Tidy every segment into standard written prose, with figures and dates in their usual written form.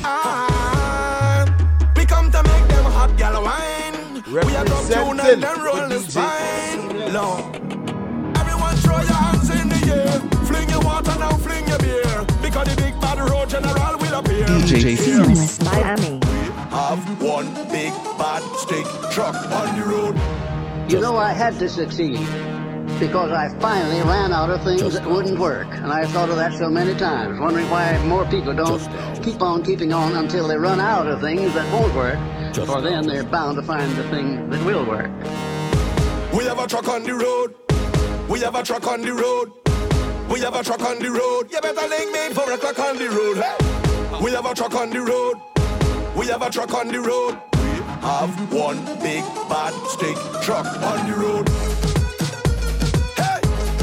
We come to make them hot gal wine. We are drop tune and then roll the spine. Lord, everyone throw your hands in the air. Fling your water now, fling your beer. Because the big bad road general will appear. DJ Seamless Miami. Have one big bad stick truck on the road. You know, I had to succeed because I finally ran out of things that wouldn't work. And I thought of that so many times, wondering why more people don't keep on keeping on until they run out of things that won't work. For then they're bound to find the thing that will work. We have a truck on the road. We have a truck on the road. We have a truck on the road. You better link me for a clock on the road. Hey. We have a truck on the road. We have a truck on the road. We have one big bad stick truck on the road. Hey!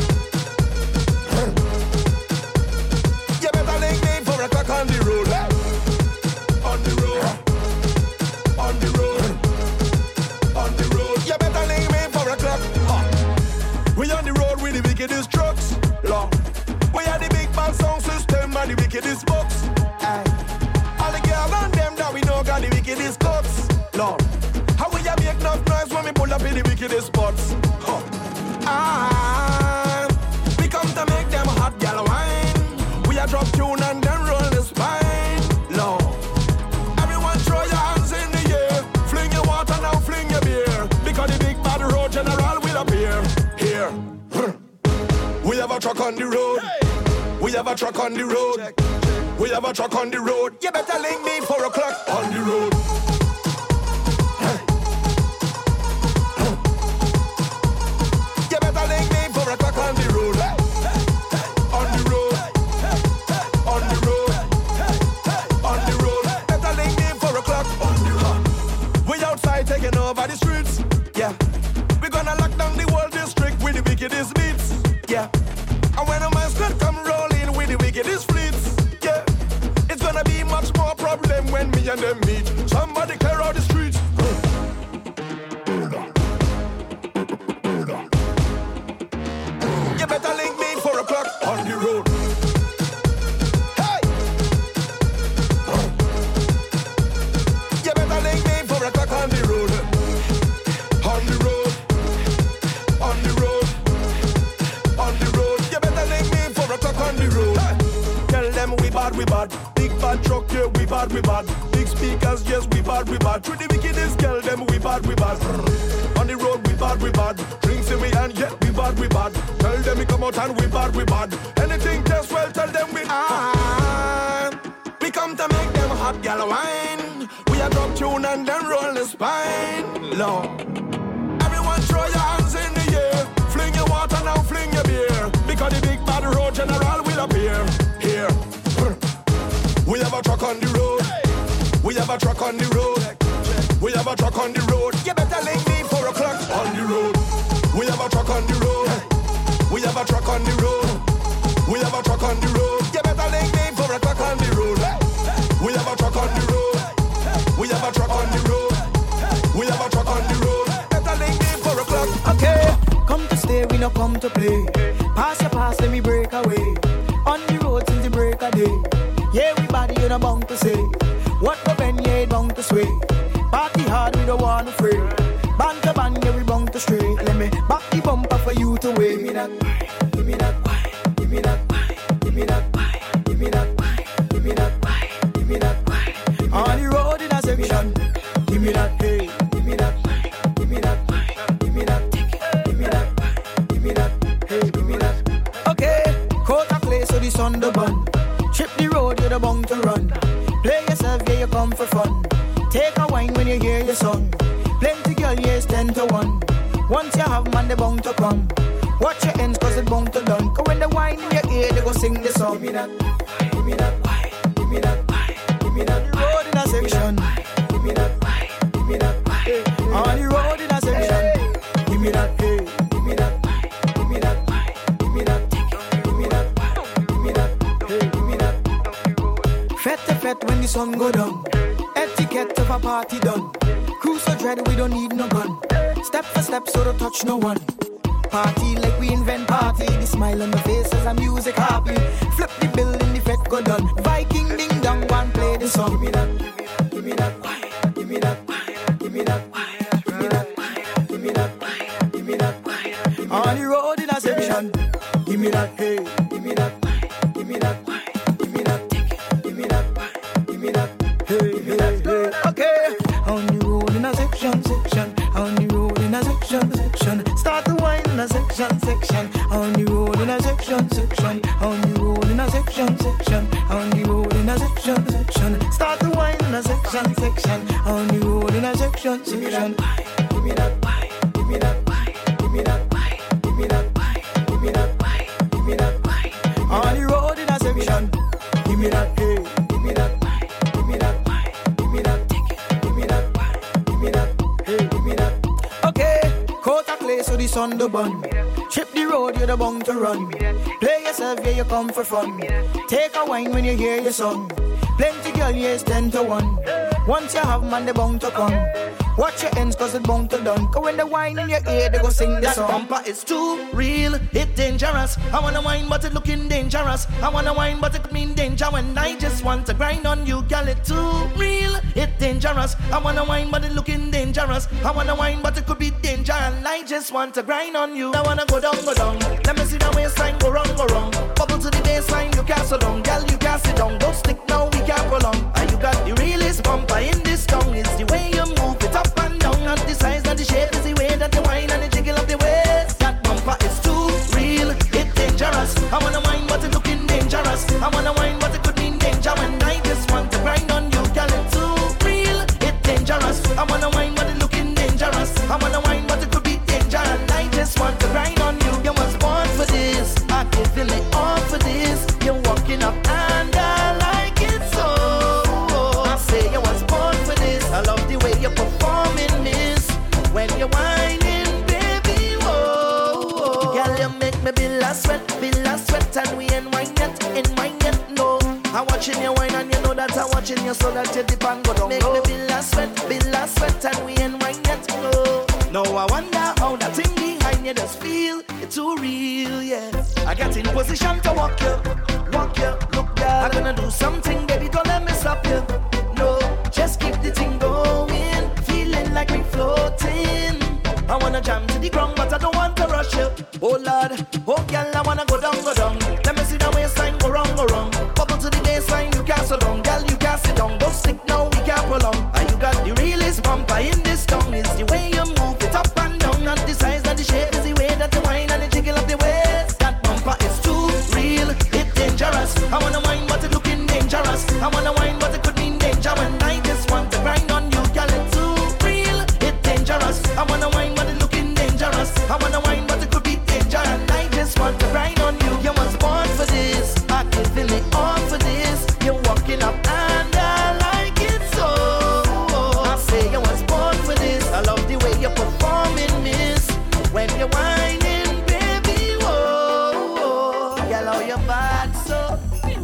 You better link me for a clock on the road. Hey. On the road. On the road. On the road. You better link me for a clock. We on the road with the wickedest trucks. Long. We are the big bad sound system and the wickedest box. All the girls and them that we know got the wickedest cuts. Lord, how will you make enough noise when we pull up in the wickedest spots? We come to make them hot gal wine. We are drop tune and then roll the spine. Lord, everyone throw your hands in the air. Fling your water now, fling your beer. Because the big bad road general will appear. Here, we have a truck on the road. We have a truck on the road. We have a truck on the road. You better link me 4 o'clock on the road. You better link me 4 o'clock on the road. On the road. On the road. On the road. Better link me 4 o'clock on the road. We outside taking over the streets. Yeah. We gonna lock down the whole district with the wickedest beats. Yeah. And when a man squad come rolling with the wickedest fleets. It's gonna be much more problem when me and them meet. Somebody clear out the streets. You better link me 4 o'clock on the road. Hey! You better link me 4 o'clock on the road. On the road. On the road. On the road. You better link me 4 o'clock on the road. Hey. Tell them we bad, we bad. Bad truck, yeah, we bad, we bad. Big speakers, yes, we bad, we bad. Through the wickedest girl, them we bad, we bad. On the road, we bad, we bad. Drinks in we hand, yeah, we bad, we bad. Tell them we come out and we bad, we bad. Anything just well, tell them we we come to make them hot gal wine. We are drop tune and then roll the spine. Lord, everyone throw your hands in the air. Fling your water now, fling your beer. Because the big bad road general will appear. Here. We have a truck on the road. We have a truck on the road. We have a truck on the road. You better link me 4 o'clock on the road. We have a truck on the road. We have a truck on the road. We have a truck on the road. You better link me 4 o'clock on the road. We have a truck on the road. We have a truck on the road. We have a truck on the road. Better link me 4 o'clock. Okay, come to stay, we no come to play. Pass your pass, let me break away. On the road since the break of day. Yeah, everybody you know bound to say. What the ben, yeah, it bound to sway. Party hard, we don't want to fray. Band to band, yeah, we bound to stray. Let me back the bumper for you to weigh. Give me that pie, give me that pie, give me that pie, give me that pie, give me that pie, give me that pie, give me that pie. On the road in a section, give me that hey, give me that pie, give me that pie, give me that ticket, give me that pie, give me that hey, give me that. Okay, coat a clay so the sun the bun. Trip the road, you're bound to run. Play yourself, yeah, you come for fun. Take a wine when you hear your song. Plenty girl, yes, 10 to 1. Once you have man, they bound to come. Watch your ends, cause it bound to done. Cause when the wine in your ear, they go sing the song. Give me that, give me that, give me that, give me that. Road in a section. Give me that, give me that. On the road in a section. Give me that, hey, give me that, give me that, give me that, give me that, give me that, hey, give me that. Fete to fete when the sun go down. Etiquette of a party done. Cruise so dread, we don't need no gun. Step for step, so don't touch no one. Party like we invent party. The smile on the faces and music happy. Flip the bill in the fete go done. Viking ding dong, one play the song. Give me that, give me that, give me that, give me that, give me that, give me that, give me that. On the road in a section. Give me that, hey, give me that, give me that, give me that, give me that, give me that, hey, hey, hey. Okay, on the road in a section. On the road in a section. Start to wind in a section. On the road in a section. On the road in a section. On the road in a section. Start to wind in a section. On the road in a section. Give me that, give me that, give me that, give me that, give me that, give me that, give me that. On the road in a section. Give me that, hey, give me that, give me that, give me that, give me that, give me that, hey, give me that. Okay, coat a clay so the sun do burn. Trip the road, you're the bound to run. Play yourself, yeah, you come for fun. Take a wine when you hear your song. Plenty girl, yes, 10 to 1. Once you have man, they bound to come. Watch your ends, cause it's bound to done. Cause when the wine in your ear, they go sing the song. That bumper is too real, it dangerous. I wanna wine, but it looking dangerous. I wanna wine, but it mean danger. When I just want to grind on you, girl, it too real, it dangerous. I wanna wine, but it looking dangerous. I wanna wine, but it could be danger. And I just want to grind on you. I wanna go down, go down. Let me see the waistline, go wrong, go wrong. Bubble to the baseline, you can't sit down. Girl, you can't sit down. Don't stick now, we can't prolong. And you got the realest bumper in this tongue. It's the way you move it up and down. Not the size, not the shape, is the way that you whine and the jiggle of the waist. That bumper is too real, it's dangerous. I wanna whine, but it looking dangerous. I wanna whine, but it could mean danger. When I just want to grind on you, girl, it's too real, it's dangerous. I wanna whine, but it looking dangerous. I wanna whine, but it could be danger. And I just want to grind on you. You was born for this, I can feel it all for this. You're walking up and I like it so. I say you was born for this. I love the way you're performing this. When you're whining, baby, whoa. Girl, you make me be last sweat, and we ain't wine yet, no. I'm watching you whine and you know that I'm watching you so that you dip and go down. Make me be last sweat, and we ain't wine yet, no. No, I wonder how that thing behind you just feel. It's too real, yeah. I get in position to walk you, look, girl. I'm gonna do something, baby, don't let me stop you. No, just keep the thing going, feeling like we floating. I wanna jam to the ground, but I don't want to rush you. Oh Lord, oh girl, I wanna go down. Let me see the waistline, go wrong. Bubble to the baseline, you can't sit down. Girl, you can't sit down. Don't stick now, we can't prolong. And you got the realest bumper in this tongue. It's the way you move it up and down. Not the size, not the shape, it's the way that you whine and the jiggle of the waist. That bumper is too real, it's dangerous. I wanna whine, but it looking dangerous. I wanna whine, but it could mean danger. When I just want to grind on you, girl, it's too real, it's dangerous. I wanna whine, but it looking dangerous. I wanna whine, but it could be danger. And I just want to grind on you. You was born for this, I can feel it all for this. You're walking up and I like it so. I say you was born for this. I love the way you're performing this. When you're whining, baby, whoa. Girl, how you bad so.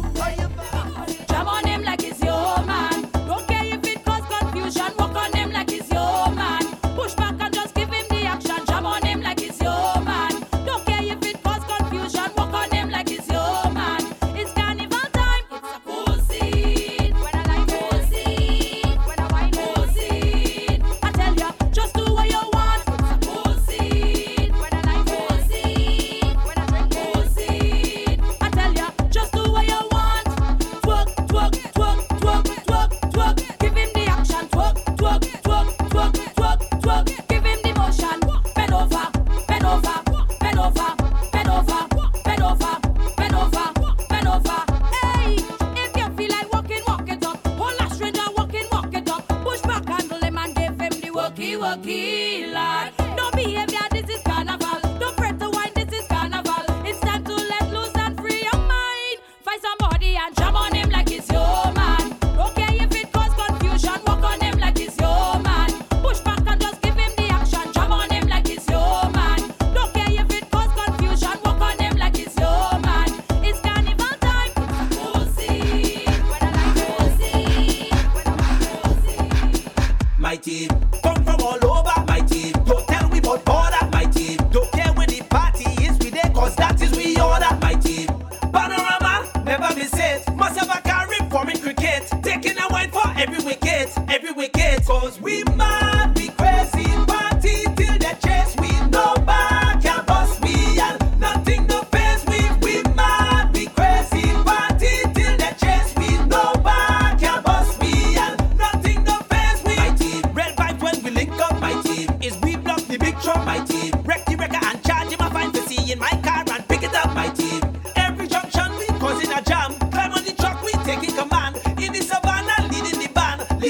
Jam on him like it's your man. Don't care if it cause confusion. Walk on him like it's your man. Push back and just give him the action. Jam on him like it's your man. Don't care if it cause confusion. Walk on him like it's your man. It's carnival time. It's a cool scene. When I like cool scene. When I like cool scene. I tell ya, just do what you want. It's a cool scene. When I like cool scene. When I drink cool scene. I tell ya, just do what you want. Twerk, twerk, twerk, twerk, twerk, twerk. Give him the action. Twerk, twerk, twerk, twerk, twerk, twerk. Give him the motion. Bend over, bend over, bend over, bend over, bend over, bend over, bend over. Hey, if you feel like walking, walk it up. Hold a stranger walking, walk it up. Push back, handle him and give him the worky, lad. Don't behavior, this is carnival. Don't fret to whine, this is carnival. It's time to let loose and free your mind. Find somebody and jam on him like it's your man. Don't care if it cause confusion. Walk on him like it's your man. Push back and just give him the action. Jam on him like it's your man. Don't care if it cause confusion. Walk on him like it's your man. It's carnival time. It's a cool scene. When I like cool scene. When I like cool scene. My team come from all over. My team don't tell we about border. My team don't care where the party is. We there cause that is we order. My team panorama never miss it. Must have a car reforming cricket. Taking a wine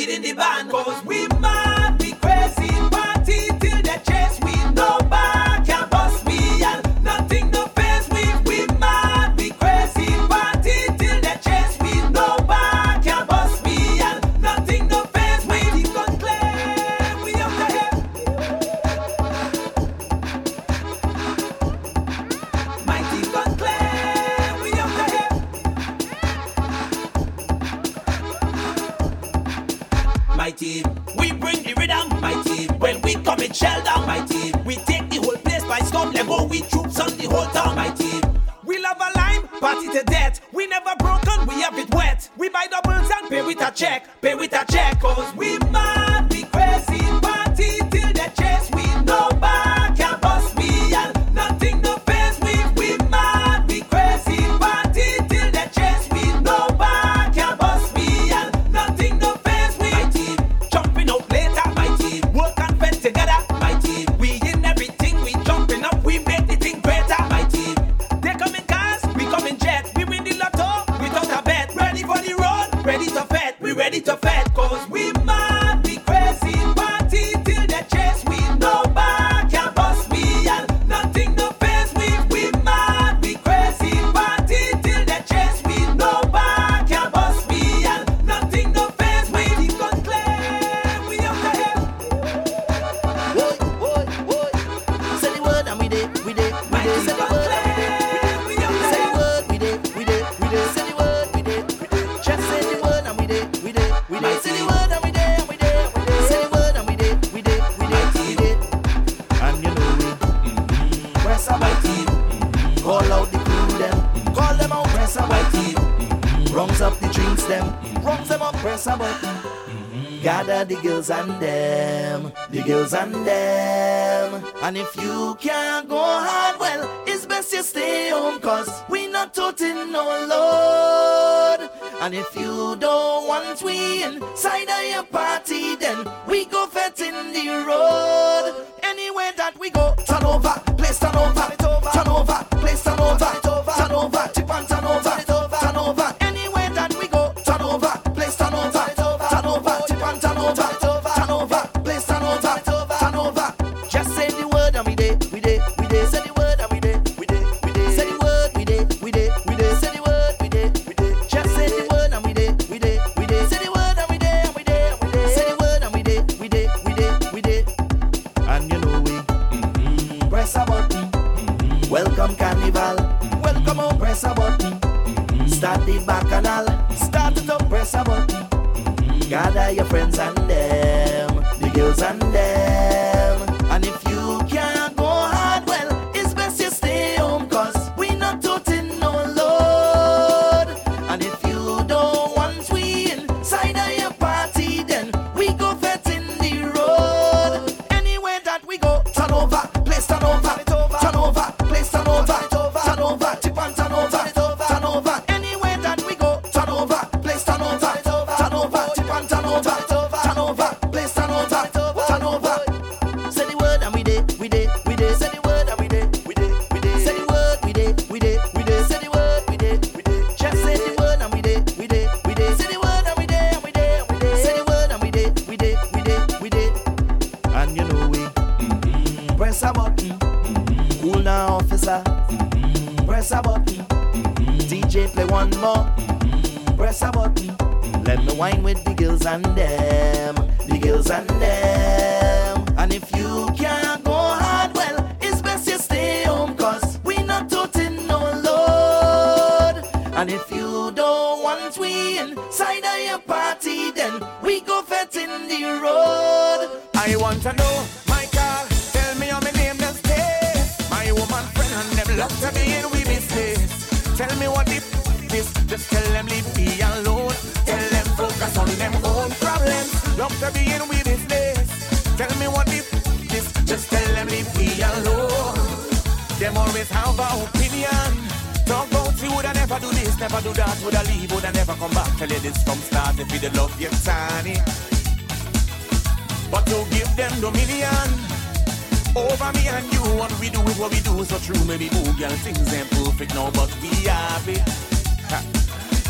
leading the band. Cause we mad, we crazy, party till the chase. We no back, can't bust me and nothing no face. We mad, we crazy, party till the chase. We no back, can't bust me and nothing no face. We got clear, we up the hill. Mighty got clear, we up the hill. My team, we bring the rhythm. My team, when we come in shell down. My team, we take the whole place by storm. Let go, we troops on the whole town. My team, we love a lime, party to death. We never broken, we have it wet. We buy doubles and pay with a check. Pay with a check, cause we mad, we crazy, party till the chase. We no back, can't bust me and nothing no face. We mad, we crazy, party till the chase. We no back, can't bust me and nothing no face. My team, jumping out later. My team, work and fend together. My team, we in everything. We jumping up, we make the thing greater. My team, they come in cars, we come in jet. We win the lotto, without a bet. Ready for the road, ready to fet. We ready to fet, cause we mad, we crazy, party till the chase. We no back, can't bust me and nothing no face. We mad, we crazy, party till the chase. We no back, can't bust me and nothing no face. We got clear, we up the hill. Boy, boy, boy. Say the word and we did. Say the word and we did. Say the word, we did. Say the word, we did. Just say the word and we did. Say the word and we did. Say the word and we did. And you know we press up my team. Call out the crew them. Call them out, press up my team. Rungs up the drinks them. Rungs them up, press up button. Gather the girls and them. And if you can't go hard, well, it's best you stay home, cause we not toting no load. And if you don't want we inside of your party, then we go fet in the road. Anywhere that we go, turn over, place turn over, turn over, place turn over, turn over, tip and turn over, turn over. Anywhere that we go, turn over, place turn over, turn over, tip and turn over, turn over, place turn over, turn over. Just say the word and we did. Say the word and we did. Say the word, we did. Say the word, we did. Just say the word and we did. Say the word and we did. Say the word and we did. And you know we press a button. Welcome carnival. Welcome on, press a button. Start the bacchanal. Start it up, press a button. Gather your friends and them, the girls and them. And if you can't go hard, well, it's best you stay home, cause we not toting no load. And if you don't want we inside of your party, then we go fet in the road. Anywhere that we go, turn over, place turn over, turn over, place turn over, turn over, tip and turn over, turn over. Anywhere that we go, turn over, place turn over, turn over, tip and turn over, turn over, place turn over, turn over. Say the word and we did. Say the word and we did. Say the word, we did. Say the word, we did. Just say the word and we did. Say the word and we did. Say the word and we did. And you know we press a button. Cool now, officer. Press a button. DJ play one more. Press a button. Let me wine with the girls and them. And if you can't go hard, well, it's best you stay home, cause we not toting no load. And if you don't want we inside of your party, then we go fet in the road. I want to know, Michael, tell me how my name does stay. My woman friend and them love to be in with business. Tell me what the is, just tell them leave me alone. Tell them focus on them own problems. Love to be in with business. Tell me what the is, just tell them leave me alone. Them always have an opinion. Talk about you, would I never do this, never do that, would I leave, would I never come back. Tell you this from start, if you the love you tiny. But to give them dominion over me and you, what we do is what we do. So true, maybe girl things ain't perfect now, but we happy.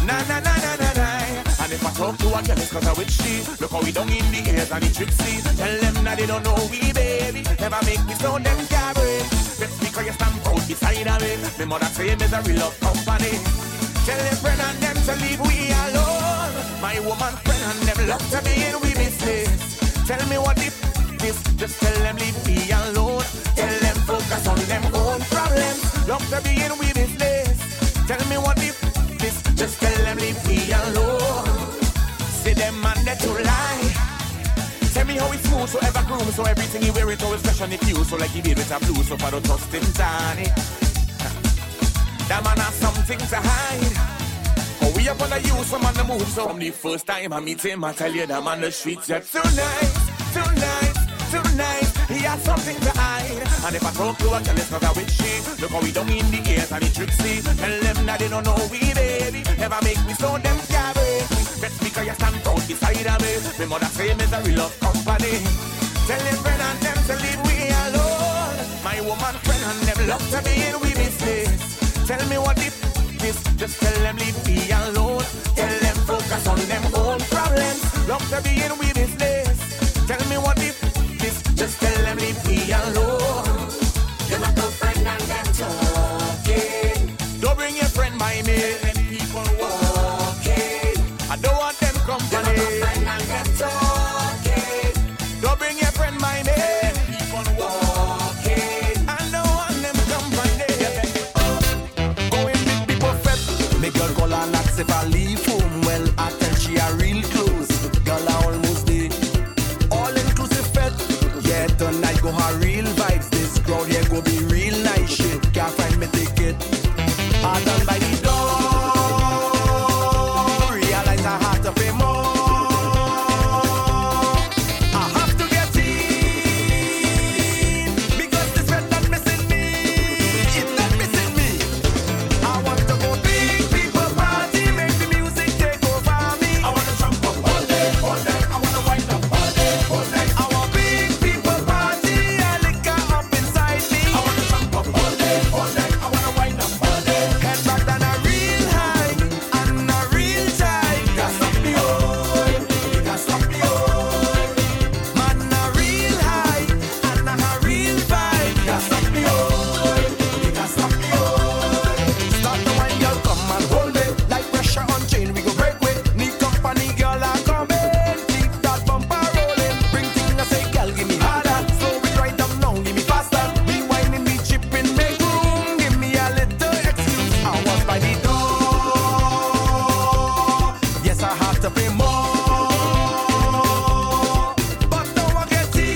Na na na na na na. And if I talk to a girl, it's cause I with she. Look how we down in the ears and the tricksy. Tell them that they don't know we, baby. Never make me so them carry. Let's speak how you stand proud beside of me. My mother say me a real love company. Tell them friend and them to leave we alone. My woman friend and them love to be in we business. Tell me what if this, just tell them leave me alone. Tell them focus on them own problems. Love to be in we business. Tell me what if this, just tell them leave me alone. See them man they to lie. Tell me how it's smooth, so ever groom, so everything you wear it always fresh on the fuse. So like he did with a blue, so I don't trust him, Tani. That man has something to hide. Oh, we up on the use, I'm on the move. So from the first time I meet him, I tell you that man the streets are tonight, tonight, tonight. He has something to hide. And if I talk to a girl, it's not a witch shit. Look how we down in the ears and the tricksy. Tell them that they don't know we, baby. Never make me so them carry. Let's speak how you stand proud beside of me. My mother say me a real love company. Tell them friend and them to leave we alone. My woman friend and them love to be in we business. Tell me what if this, just tell them leave me alone. Tell them focus on them own problems. Love to be in we business. Tell me what if this, just tell them leave me alone. You're not a friend and them talking. Don't bring your friend by me. Let people walking. I don't want them company. You're not a friend and them talking. Don't bring your friend by me. Let people walking. I don't want them company. Going big people fed. Me girl call her not if I leave home. Well, I tell she a real close. Girl I almost did. All inclusive fed. Yeah, tonight go her real vibes. This crowd here go be real nice shit. Can't find me ticket. I done by the door. Realize I have to pay more. I have to get in. Because this red not missing me. It's not missing me. I want to go big people party. Make the music take over me. I want to jump up all day, all day. I want to wind up all day, all day. I want big people party. I liquor up inside me. I want to jump up all day, all day. I want to wind up all day. Head back down a real high and a real tight. Can't stop me, oh. You can't stop me, oh. Man a real high and a real vibe. Can't stop me, oh. You can't stop me, oh. Start the wine, girl, come and hold me. Like pressure on chain, we go break with. Need company, girl, I come in. Keep that bumper rolling. Bring thing, I say, girl, give me harder. Slow it right down now, give me faster. Be whining, be chipping, make room. Give me a little excuse. I was by the door. Yes, I have to pay more. But now I get in.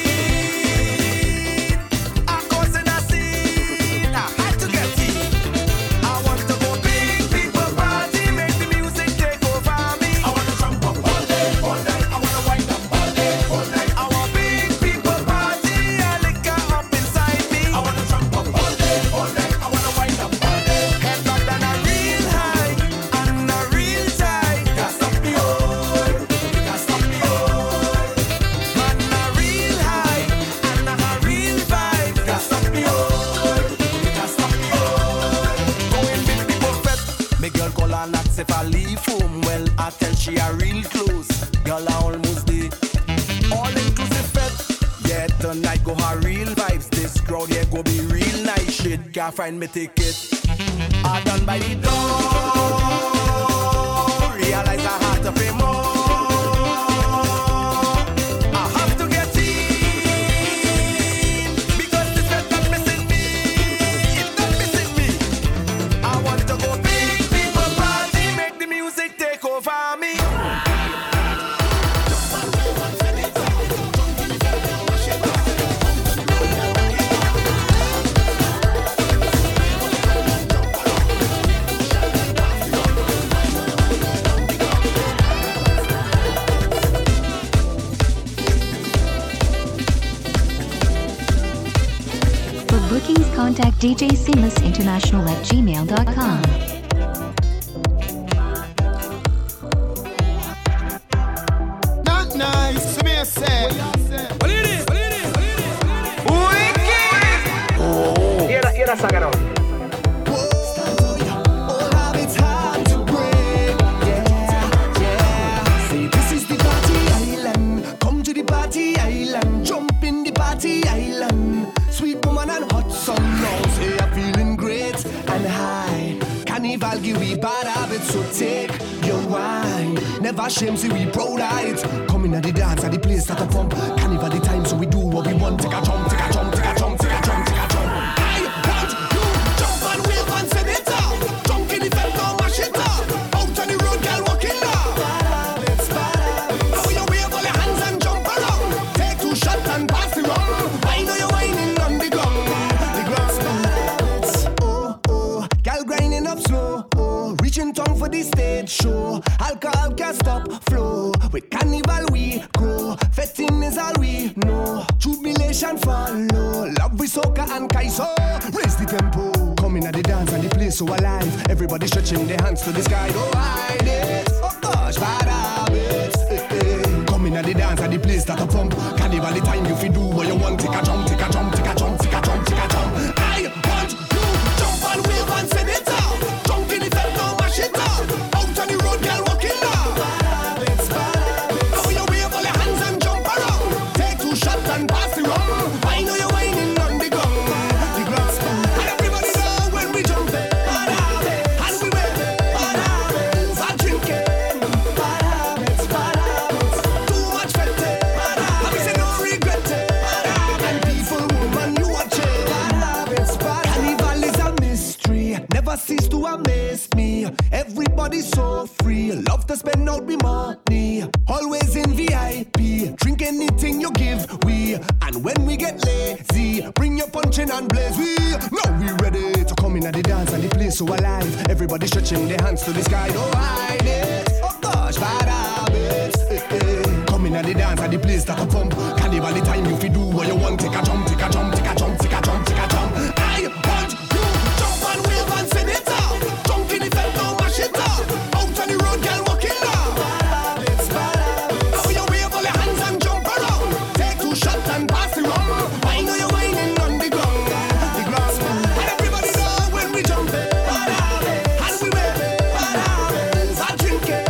I'm causing a scene. I had to get in. I want to go big people party. Make the music take over me. I want to jump up all day, all day. I want to wind up all day, all day. I want big people party. I liquor up inside me. I want to jump up all day, all day. I want to wind up all day. Head back down a real high and a real tight. Can't stop me, oh. Can't stop me, oh. Man a real high and a real vibe. Can't stop me, oh. Can't stop me, oh. Going big people fed. Me girl call her nuts if I leave home. Well, I tell she a real close. Girl I almost did. All inclusive fed. Yeah, tonight go her real vibes. This crowd here go be real nice shit. Can't find me ticket. I done by the door. Realize I have to pay more. I have to get in. Because this red not missing me. It's not missing me. I want to go big people party. Make the music take over me. For bookings, contact djseamlessinternational@gmail.com. Not nice, me say. Hear that song now. All of it's hard to break. So take your wine. Never shame, see we proud of it. Coming at the dance at the place that I pump. Carnival the time, so we do what we want. Take a jump, take a jump, take a jump, take a jump, take a jump. I want you jump and wave and send it out. Jump in the fence, now mash it up. Out on the road, girl, walking down. Now you wave all your hands and jump around. Take 2 shots and pass the rum. I know you're whining on the ground. The ground. Oh, oh, girl grinding up slow. Oh, reaching tongue for the stage show. Alcohol can't stop flow. With carnival we grow. Fetting is all we know. Jubilation follow. Love with soca and kaiso. Raise the tempo. Coming at the dance and the place so alive. Everybody stretching their hands to the sky. Oh, I did. Oh gosh, bad habits. Coming at the dance and the place that I pump. Carnival the time you fi do what you want. Take a jump, take a jump, take a jump, take a jump, take a jump. I want you jump and wave and send it out. Jump in the fence, now mash it up. Out on the road, girl, walking down. Now you wave all your hands and jump around. Take 2 shots and pass the rum. I know you're whining on the ground. The ground. And everybody know when we jump it. And we wave it. And drinking. Too much fete. And we say no regret it. And people, woman, you watch it. Carnival is a mystery. Never cease to amaze me. Everybody's so free. Love to spend out me money. Always in VIP. Drink anything you give we. And when we get lazy, bring your punching and blaze we. Now we ready to come in at the dance and the place so alive. Everybody stretching their hands to the sky. Oh, I did. Oh gosh, bad habits. Coming at the dance and the place that I pump. Carnival the time you fi do what you want. Take a jump, take a jump, take a jump, take a jump, take a jump. I want you jump and wave and send it out. Jump in the fence, now mash it up. Out on the road, girl, walking down. Now you wave all your hands and jump around. Take 2 shots and pass the rum. I know you're whining on the ground. The ground. And everybody know when we jump it. And we wave it. And drinking.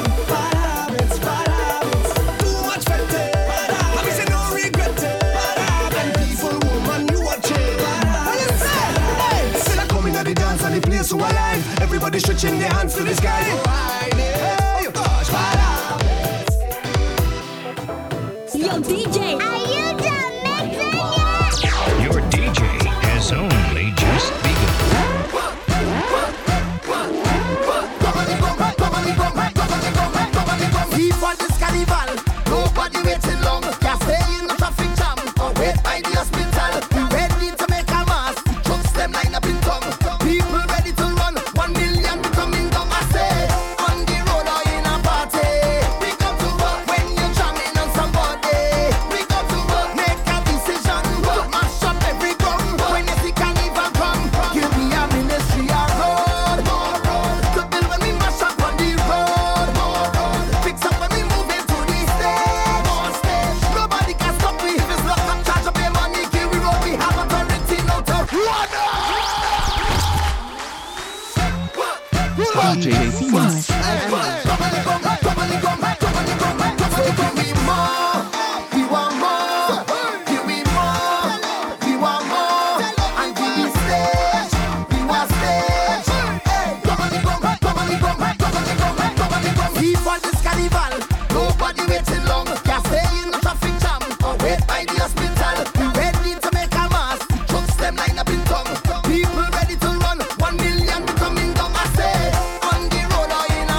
Too much fete. And we say no regret it. And people, woman, you watch it. And you say, hey, still a coming at the dance and the place so alive. Everybody stretching their hands to the sky. Oh, I did. Oh gosh, bad habits. Yo, DJ. Are you done mixing yet? Your DJ has only just begun. For this carnival, nobody waiting long. Can't stay in the traffic jam or wait by the hospital. We ready to make a mass. Trucks them line up in tongue. People ready to run. 1 million coming down. I say on the road or in a party. We come to work when you're jamming on somebody. We come to work, make a decision. To mash up every ground. When you see carnival come, give me a ministry a road. More road. To build when we mash up on the road. More road. Fix up when we move into the stage. More stage. Nobody can stop me. If it's locked up, charge up your money. Give we road. We have authority now to run. DJ Seamless. Nobody waiting long. Can't stay in the traffic jam or wait by the hospital. We ready to make a mass. Trucks them line up in tongue. People ready to run. 1 million coming down. I say on the road or in a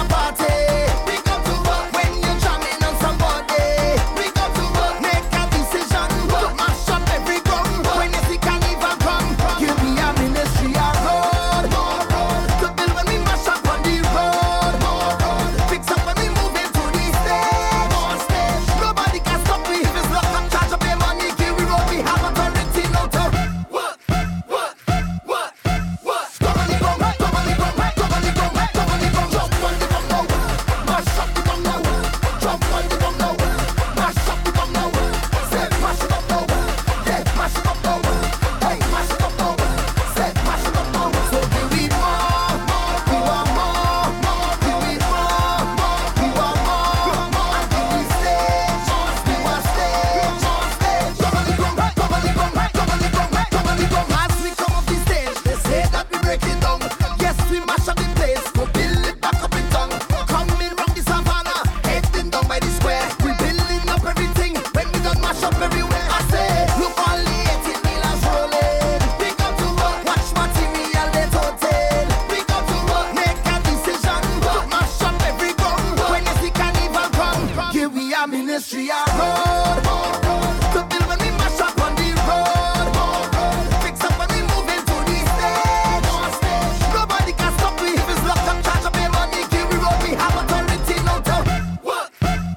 we a ministry a road. To build when we mash up on the road. Fix up when we move into the stage. Nobody can stop we if it's locked up, charge up your money, kill we road, we have authority, no doubt. What?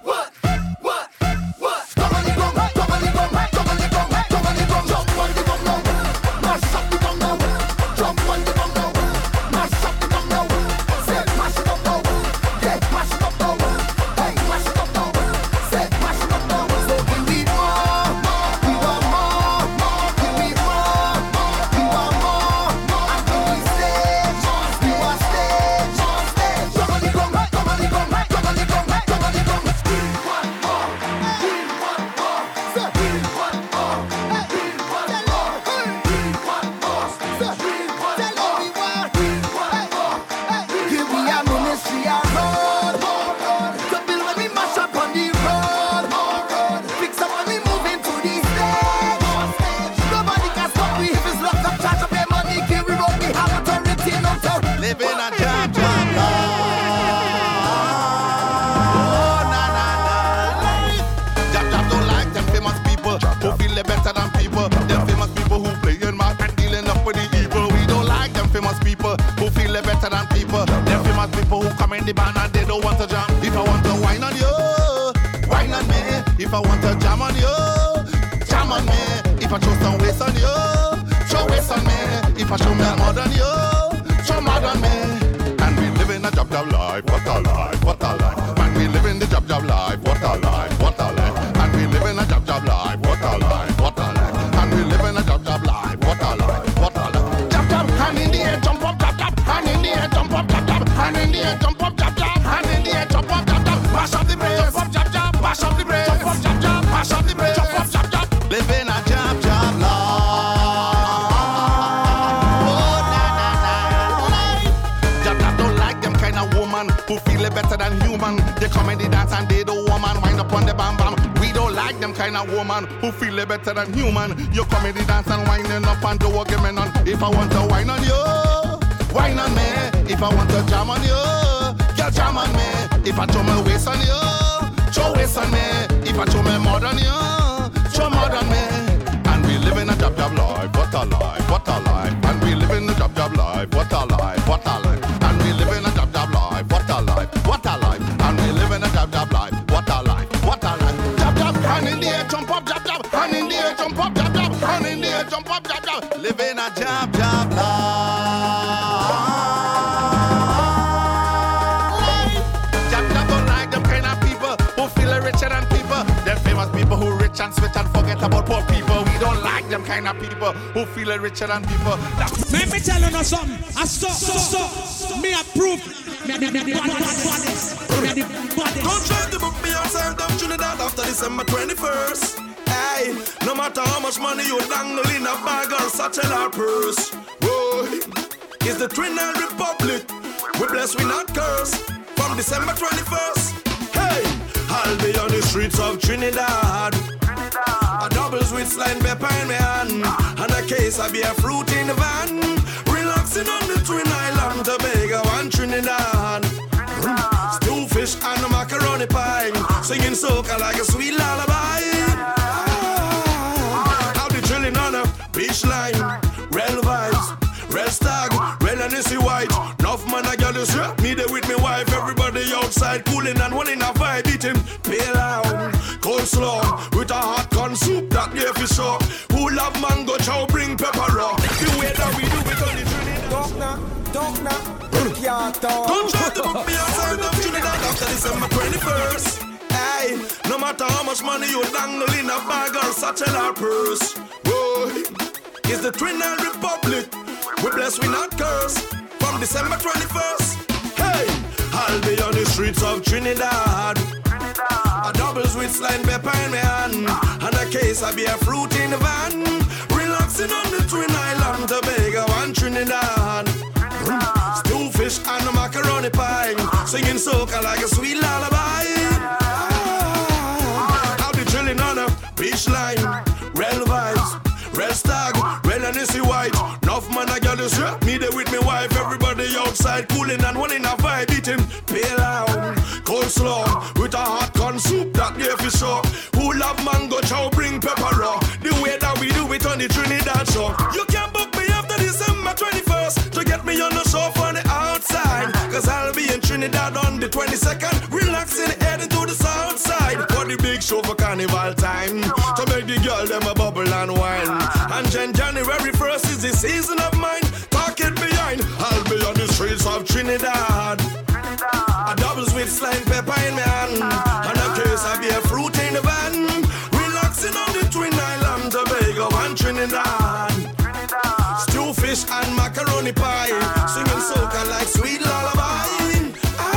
Come on the gong, come on the gong, come on the gong, come on the gong, jump on the gong now. Mash up the gong now. Jump on the gong now. Mash up the gong now. Say mash it up now. Yeah, mash it up now. Hey, mash it up now. Say mash it up now. So we need more, we want more, we need more, we want more, and we need stage, we want stage. Come on the gong, come on the gong, come on the gong, come on the gong. We want more, we want more, say we want more, we want more, we want more, say we want more, we want more. Give me a ministry a road, to build when we mash up on the road. Fix up when we move into the stage. Nobody can stop we if it's locked up, charge up your money, give we road, we have authority, no doubt. Living a jam life. Oh, na. Jam don't like them famous people who feel they better than people. Them famous people who playing mad and dealing up with the evil. We don't like them famous people who feel they better than people. Them famous people who come in the band and they don't want to jam. If I want to wine on you, wine on me. If I want to jam on you, jam on me. If I show some waist on you, show waist on me. If I show me more on you, show more on me. And we live in a job life, what a life, what a life. And we live in the job life, what a life, what a life. And we live in a job life, what a life, what a life. And we live in a job life, what a life, what a life. Jab, hand in the air, jump up, jab, hand in the air, jump up, jab, hand in the air, jump up, jab, hand in the air, jump up, jab, mash up the brace, jump up, jab, mash up the brace, jump up, jab, mash up the brace, jump up, jab. Live in a job life. Woman who feel it better than human. They come in the dance and they don't woman wind up on the bam bam. We don't like them kind of woman who feel it better than human. You come in the dance and winding up and do what give me none. If I want to wine on you, wine on me. If I want to jam on you, girl jam on me. If I show my waist on you, show waist on me. If I show me more than you, show more than me. And we live in a job life, what a life, what a life. And we live in a job life, what a life, what a life. And we live in a job life, what a life, what a life. And we live in a job life, what a life, what a life. Jab, hand in the air, jump up, jab, hand in the air, jump up, jab, hand in the air, jump up, jab. Live in a job life. Jab don't like them kind of people who feel richer than people. Them famous people who rich and switch and forget about poor people. We don't like them kind of people who feel richer than people. Let me tell you something. I saw. Me approve. Don't try to book me outside of Trinidad after December 21st. Hey, no matter how much money you dangle in a bag or satchel or purse. Whoa, it's the Trinidad Republic. We bless, we not curse. From December 21st. Hey, I'll be on the streets of Trinidad. A double sweet slime pepper in my hand, and a case of beer fruit in the van. Relaxing on the Twin Island, Tobago and Trinidad. Stew fish and a macaroni pie, singing soca like a sweet lullaby. I'll be chilling on a beach line, real vibes, real stag, real Hennessy white. Enough man I got this, me there with me wife. Everybody outside cooling and one in a vibe, eating pale out, coleslaw with a hot corn soup that day for sure. Who love mango chow, bring pepper raw. The way that we do it on the Trinidad. Don't try to book me outside of Trinidad after December 21st. Hey, no matter how much money you dangle in a bag or satchel or purse. Whoa, it's the Trinidad Republic. We bless, we not curse. From December 21st. Hey, I'll be on the streets of Trinidad. A double sweet slime pepper in my hand, and a case of beer fruit in the van. Relaxing on the Twin Island, Tobago and Trinidad. Stew fish and a macaroni pie, singing soca like a sweet lullaby. I'll be chilling on a beach line, real vibes, real stag, real Hennessy white. Enough man I got this, me there with me wife. Everybody outside cooling and one in a vibe, eating pale out, coleslaw with a hot corn and soup that there for sure. Who love mango chow bring pepper raw. The way that we do it on the Trinidad show. You can book me after December 21st to get me on the show from the outside. Cause I'll be in Trinidad on the 22nd, relaxing heading to the south side for the big show for carnival time, to make the girl them a bubble and wine. And then January 1st is the season of mine. Talk it behind, I'll be on the streets of Trinidad. A double sweet slime pepper in my hand, and a case of beer fruit in the van. Relaxing on the Twin Island, Tobago and Trinidad. Stew fish and macaroni pie, singing soca like sweet lullaby.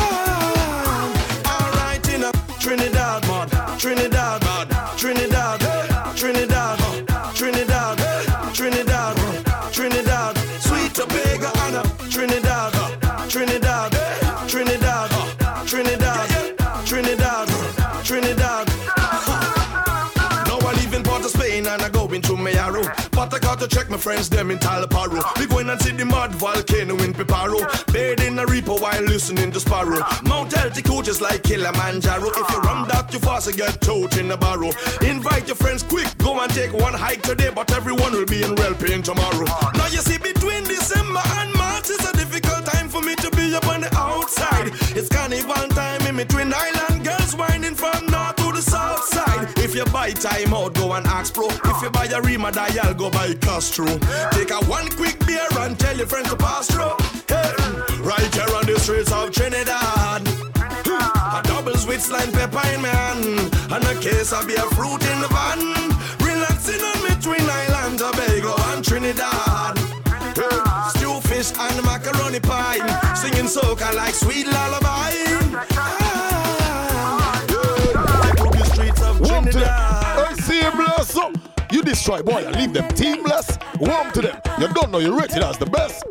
Alright in a Trinidad, man, Trinidad, man, Trinidad, Trinidad, Trinidad, Trinidad, Trinidad, sweet Tobago and a Trinidad, Trinidad, Trinidad, Trinidad, Trinidad, Trinidad. Now I live in Port of Spain and I go into Mayaro, but I got to check my friends them in Talaparo. We going and see the mud volcano in Piparo, bathe in a reaper while listening to Sparrow. Mount altitude just like Kilimanjaro. If you run that too fast, you get towed in the barrow. Invite your friends quick, go and take one hike today, but everyone will be in real pain tomorrow. Now you see, between December and March is a difficult time for me to be up on the outside. It's carnival time in between island girls whining from north to the south side. If you buy time out, go and ask pro. If you buy a Rima dial, go buy Castro. Take a one quick beer and tell your friends to pass through. Hey, right here on the streets of Trinidad. A double sweet slime pepper in my hand, and a case of beer fruit in the van. Relaxing on me Twin Island, Tobago and Trinidad. Stew fish and macaroni pie, singing soca like sweet lullaby. The streets of Trinidad. I see you bless up. You destroy boy and leave them teamless. Warm to them. You don't know you're rated as the best.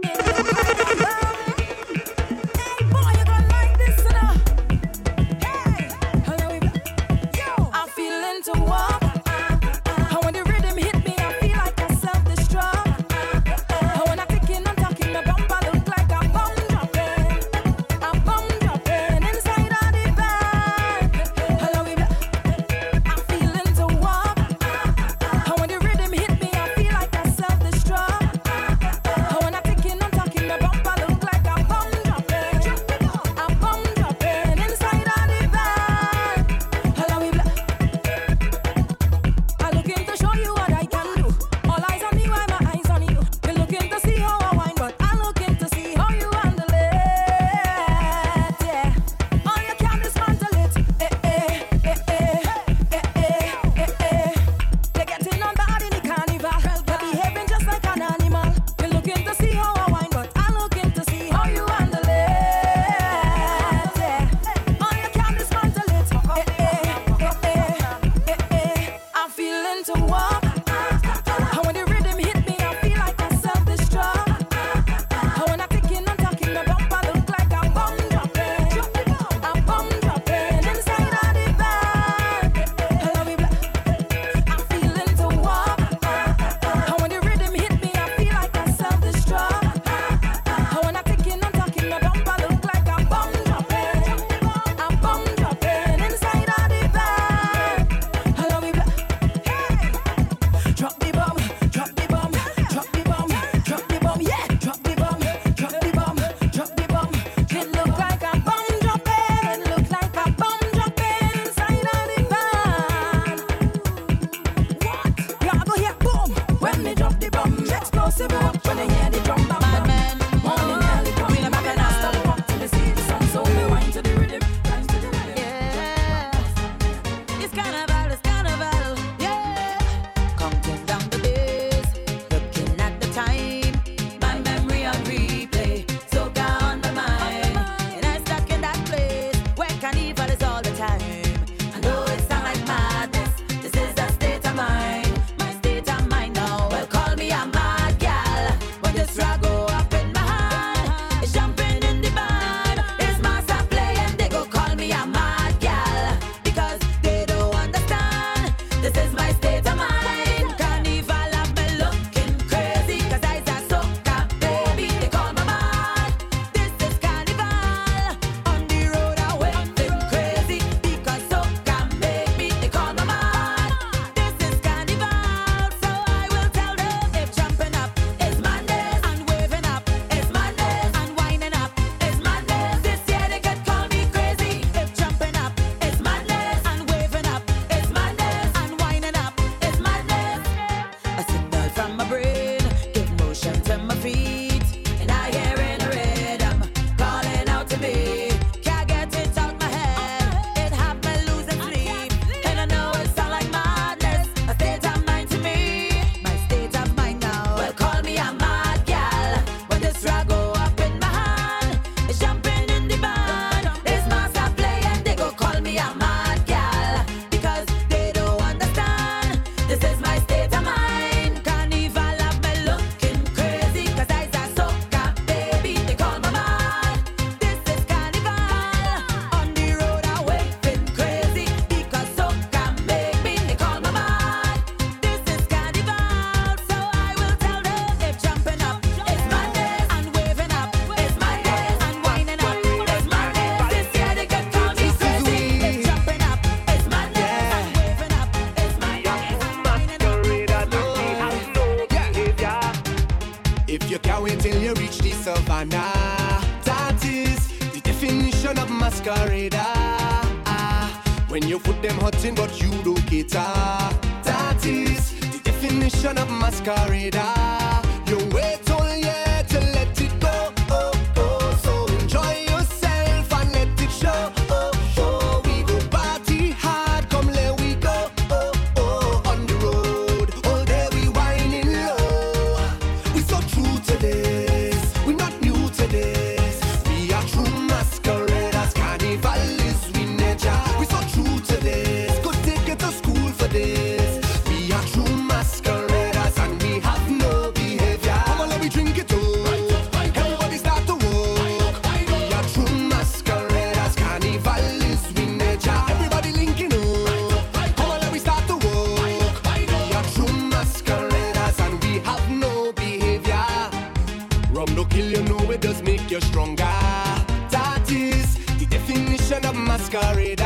marijuana. That is the definition of masquerader. When you put them hot in but you don't cater. That is the definition of masquerader. You wait all year to let it go. So enjoy yourself and let it show. We go party hard, come let we go. On the road, all day we whining low. We so true to this, we not new to this. We are true masqueraders, carnivalists, we nature. We so true to this, could take it to school for this. We are true masqueraders and we have no behavior. Come on, let me drink it too. Everybody start to walk. We are true masqueraders, carnivalists, we nature. Everybody linking up. Come on, let me start to walk. We are true masqueraders and we have no behavior. Rum no kill you, know it does make you stronger. That is the definition of masquerader.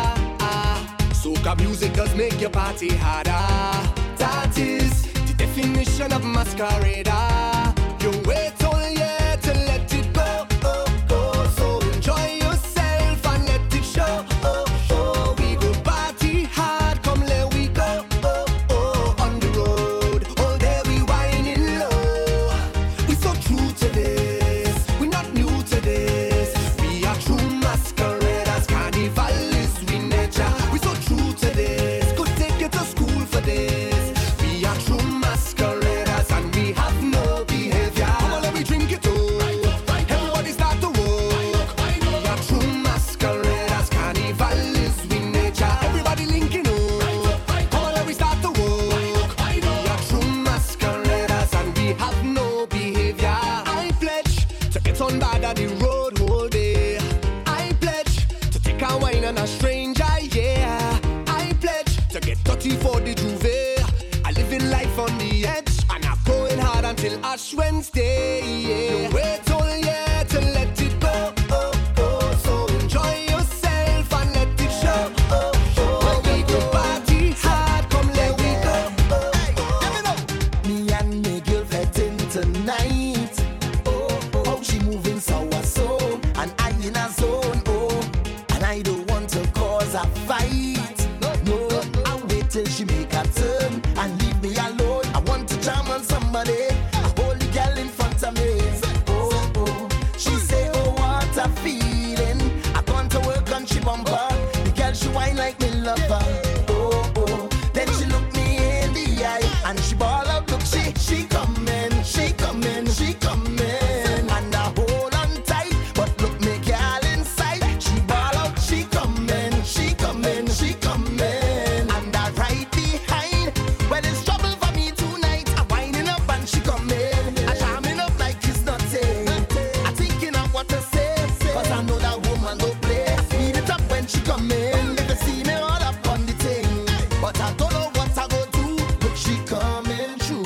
Soca music does make your party harder. That is the definition of masquerader. You wait all year to let it go. So enjoy yourself and let it show. We go party hard, come let we go. On the road, all day we whining low. We so true to this, we not new to this. We are true masqueraders, carnivalists, we nature. We so true to this, could take you to school for this. We are true masqueraders and we have no behavior. Come on, let me drink it too. Everybody start to walk. We are true masqueraders, carnivalists, we nature. Everybody linking up. Come on, let me start to walk. We are true masqueraders and we have no behavior. I pledge to get on bad on the road whole day. I pledge to take a wine on a stranger, yeah. I pledge to get 30 for the Juve. I living life on the edge and I'm going hard until Ash Wednesday, yeah. You wait all year to let it go. So enjoy yourself and let it show. We go party hard, come let we go. Me and my girl fetting tonight. Oh, she moving so and I in a zone. And I don't want to cause a fight. No, I'll wait till she make a turn and leave me alone. I want to jam on somebody, a holy girl in front of me. Oh, she say, oh what a feeling. I gone to work and she bumper. The girl she whine like me lover. Oh, then she look me in the eye and she ball out. Look, she coming, she coming, she coming. And I hold on tight, but look me girl inside. She ball out, she coming, she coming, she coming. And I right behind. Well, it's trouble for me tonight. I'm winding up and she coming. I'm jamming up like it's nothing. I'm thinking of what to say, cause I know that woman don't play. Speed it up when she coming. If you see me all up on the thing, but I don't know what I go do. Look, she coming true.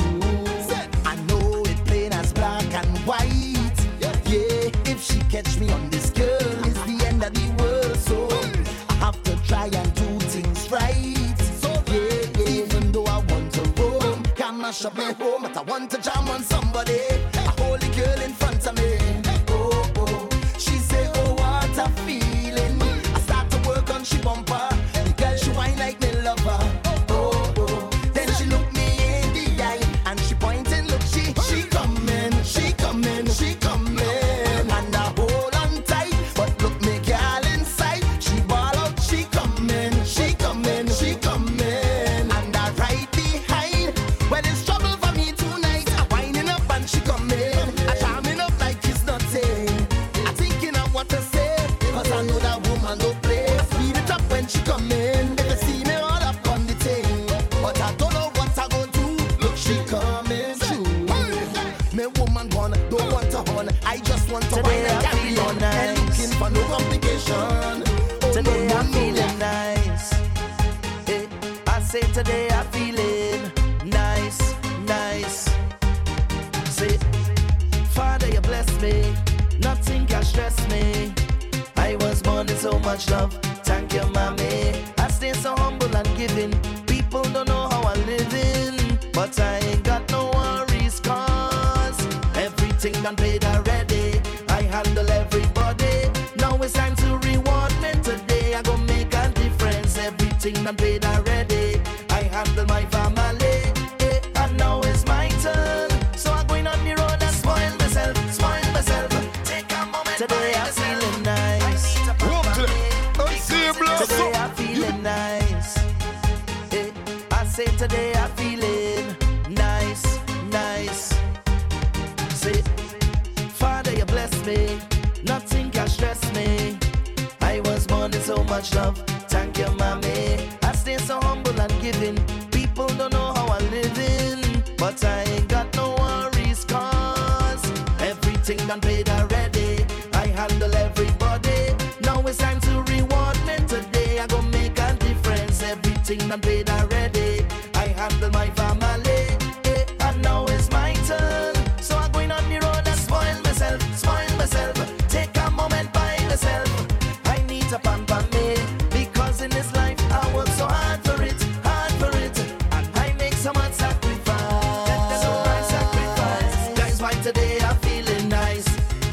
I know it plain as black and white. Yeah, if she catch me on this girl, it's the end of the world. So I have to try and do things right. So yeah, even though I want to roam, can't mash up my home, but I want to jam on somebody, a holy girl in front of me. Oh, she say, oh what a feeling. I start to work on she bumper. The girl she whine like me lover. Oh, then she look me in the eye and she pointing. Look, she coming, she coming, she coming. And I hold on tight, but look me girl inside. She ball out, she coming, she coming, she coming. And I right behind. When it's trouble for me tonight, I'm winding up and she coming. I'm jamming up like it's nothing. I'm thinking of what to say, cause I know that woman don't play. Speed it up when she coming. If you see me all up on the thing, but I don't know what I go do. Look, she coming true. Me woman one, don't want to horn. I just want to wine and carry on. And looking for no complication. Today I'm feeling nice. I say today I'm feeling nice, nice. Say, Father, you bless me. Nothing can stress me. I was born in so much love. Thank you, mommy. I stay so humble and giving. People don't know how I'm living, but I ain't got no worries, cause everything done paid already. everything done paid already. I handle my family, and now it's my turn. So I'm going on the road and spoil myself. Take a moment. Today I'm feeling nice. Today I'm feeling nice. I say today I'm feeling nice. Say, Father, you bless me. Nothing can stress me. I was born in so much love. Thank you, mommy. I stay so humble and giving. People don't know how I'm living, but I ain't got no worries, cause everything done paid already. I handle everybody. Now it's time to reward me today. I gon' make a difference. Everything done paid already. I handle my family, and now it's my turn. So I'm going on the road and spoil myself. Take a moment by myself. I need to pamper me, because in this life I work so hard for it, and I make so much sacrifice. That's why today I'm feeling nice.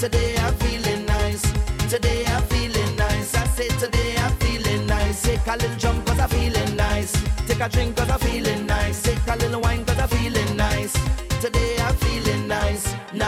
I say today I'm feeling nice. Take a little jump cause I'm feeling nice. Take a drink cause I'm feeling nice. Take a little wine cause I'm feeling nice. Today I'm feeling nice.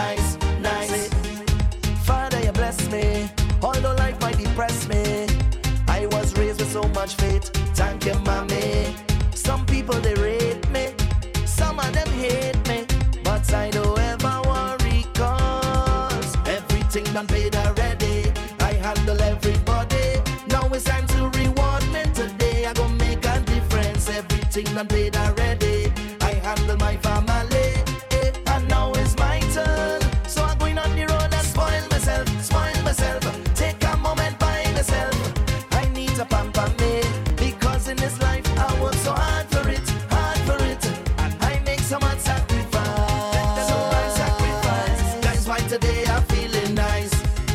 Father, you bless me. Although life might depress me, I was raised with so much faith. Thank you, mommy. Some people they rate me, some of them hate me, but I don't ever worry, cause everything done paid already. I handle everybody. Now it's time to reward me today. I gon' make a difference. Everything done paid already. I handle my family, and now it's my turn. So I'm going on the road and spoil myself. Take a moment by myself. I need to pamper me, because in this life I work so hard for it, and I make so much sacrifice. That's why today I'm feeling nice.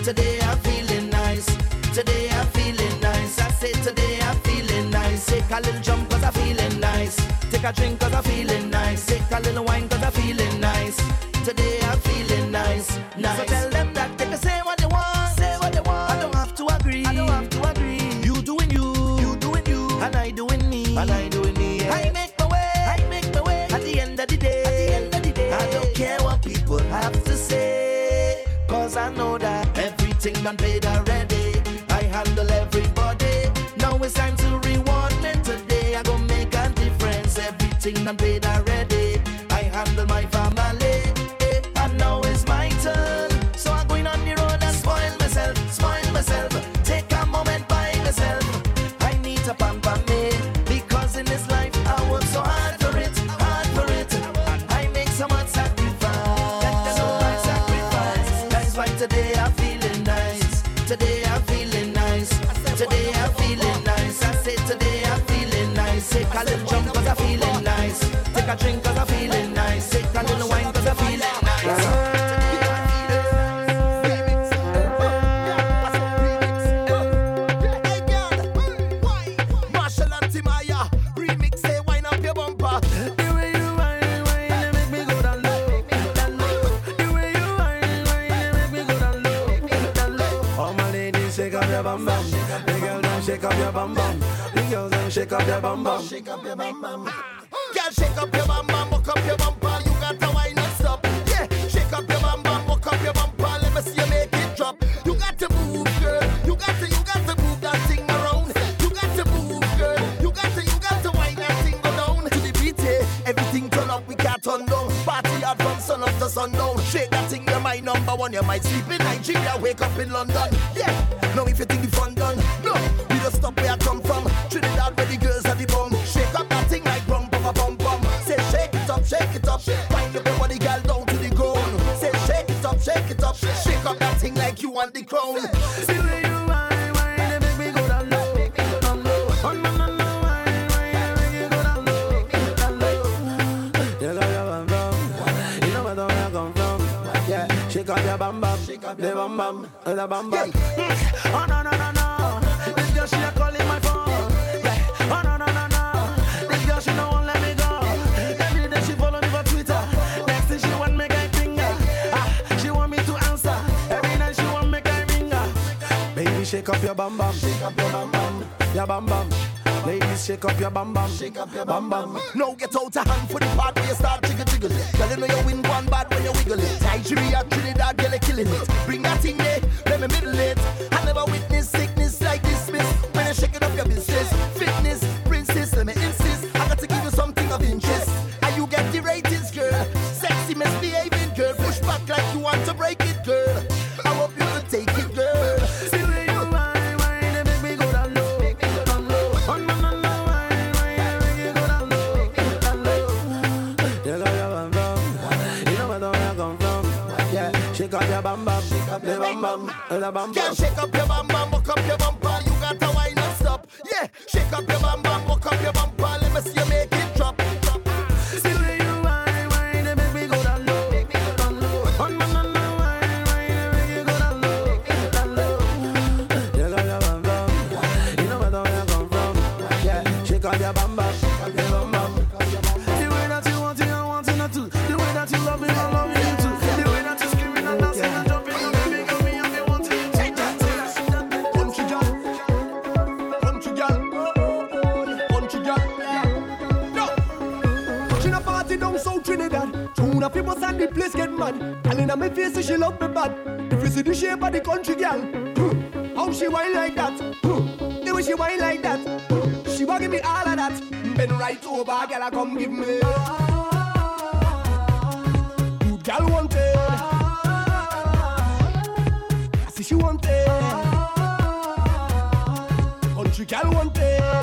I say today I'm feeling nice. Take a little jump cause I'm feeling nice. Take a drink cause I'm feeling nice. Take a little wine cause I'm feeling nice. Today I'm feeling nice. So tell them that they can say what they want. I don't have to agree. You doing you, and I doing me. Yeah. I make my way. At the end of the day, I don't care what people have to say, cause I know that everything done paid already. I handle everybody. Now it's time to reward me today. I gon' make a difference. Everything done paid already. I handle my family, and now it's my turn. So I'm going on the road and spoil myself. Take a moment by myself. I need to pamper me, because in this life I work so hard for it, and I make so much sacrifice. That's why today I'm feeling nice. I say today I'm feeling nice. Take a little jump cause I'm feeling nice. Take a drink cause I'm feeling nice. Take a little wine cause I'm feeling nice. Marshall and Timaya remix, say wine up your bumper. The way you whine, make me go down low. The way you whine, make me go down low. All my ladies, shake up your bum bum. The girl them shake up your bum bum. The girls them shake up your bum bum. Girl, shake up your bum bum, walk up your bumper. You got to wine and stop. Yeah, shake up your bum bum, walk up your bumper. Let me see you make it drop. You got to move, girl. You got to move that thing around. You got to move, girl. You got to wine that thing go down to the beat. Everything turn up, we can't turn down. Party hard from sun up to sundown. Shake that thing, you're my number one. You might sleep in Nigeria, wake up in London. Yeah, now if you think the fun done, no, we don't stop where I come from. Trinidad where the girls are the bum. Shake up that thing like rum, bum, bum, bum. Say shake it up, wind up your body, girl, down to the ground. Say shake it up, shake up that thing like you want the crown. See where you whine, they make me go down low, down low. On my whine, make you go down low, down low. You got your bum bum, you know where I come from. Yeah, shake up your bum bum, the bum bum, the bum bum. Oh no no no no, this girl she a calling my phone. Yeah, oh no no no no, this girl she no won't let me go. Every day she follow me for Twitter. Next thing she want me guy finger. She want me to answer. Every night she want me guy ringer. Baby shake up your bum bum, your bum bum. Ladies, shake up your bam bam. Shake up your bam bam. Now get out a hand for the part where you start jiggle. Girl, you know you win one bad when you wiggle it. Nigeria, Trinidad, girl, you killing it. Bring that thing there, let me middle it. I never witnessed sickness like this, miss. When you shake it up your business, fitness, princess, let me insist. I got to give you something of interest. And you get the ratings, girl. Sexy, misbehaving, girl. Push back like you want to break it, girl. I hope you can take it, girl. See where you whine, and make me go down low. Make me go down low. Oh, no, no, no, whine, and make me go down low. Make me go down low. You got your bam bam. You know where I come from. Yeah, shake up your bam bam. Shake up your bam bam. The bam bam. Yeah, shake up your bam bam. Walk up your bumper. You got to whine and stop. Yeah, shake up your bam bam. Walk up your bumper. Let me see you make it drop. See where you whine, and make me go down low. Make me go down low. Oh, no, no, no, whine, and make me go down low. Make me go down low. You got your bam bam. You know where I come from. Yeah, shake up your bam bam. Shake up your bam bam. The way that you want it, I want it not to. The way that you love me, I love you too. The way that you screaming and dancing and jumping, you make me go me and me want it. Country girl, country girl, country girl. No, she na party down South Trinidad. Tuna famous and the place get mad. And inna me face, she love me bad. If you see the shape of the country girl, how she whine like that? The way she whine like that, she wa give me all of that. Bend right over, girl, come give me. Good girl wanted. I see she wanted. Country girl wanted.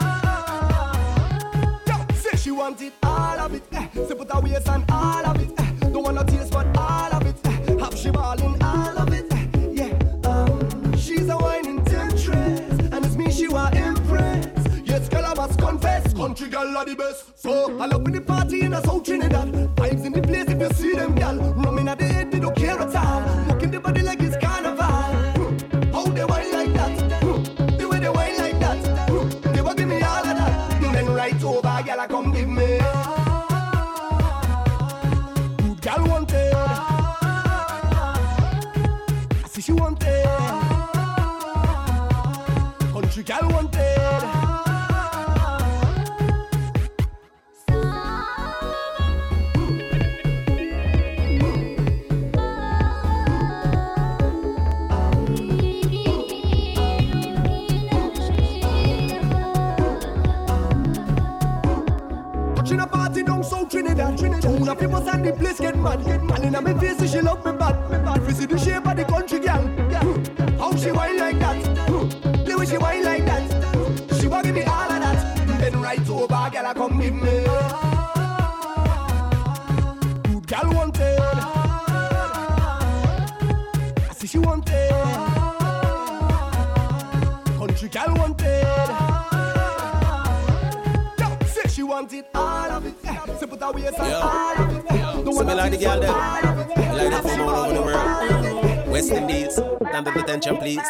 Yo, say she wanted all of it. Say put her waist on all of it. Don't wanna taste but all of it. Have she ballin' all of it. Yeah, she's a whining temptress, and it's me she wa impress. Yes, girl, I must confess, country girl are the best. So I love with the party in a South Trinidad. Vibes in the place if you see them, girl. Rumming at the head, they don't care at all. Walking the body like it's carnival. How they whine like that? The way they whine like that. They will give me all of that. Then right over, girl, I come give me. Good girl wanted. I see she wanted. Country girl wanted. She na party down South Trinidad. Tuna famous and the place get mad. And inna me face, she love me bad. If you see the shape of the country girl, how she whine like that? The way she whine like that, she wa give me all of that. Then right over, girl, I come give me. Good girl wanted. I see she wanted. Country girl wanted. Yo, say she wanted all of it. Say put her waist on all of it. So me like the girl them. I like them from all over the world. West Indies, stand up attention please.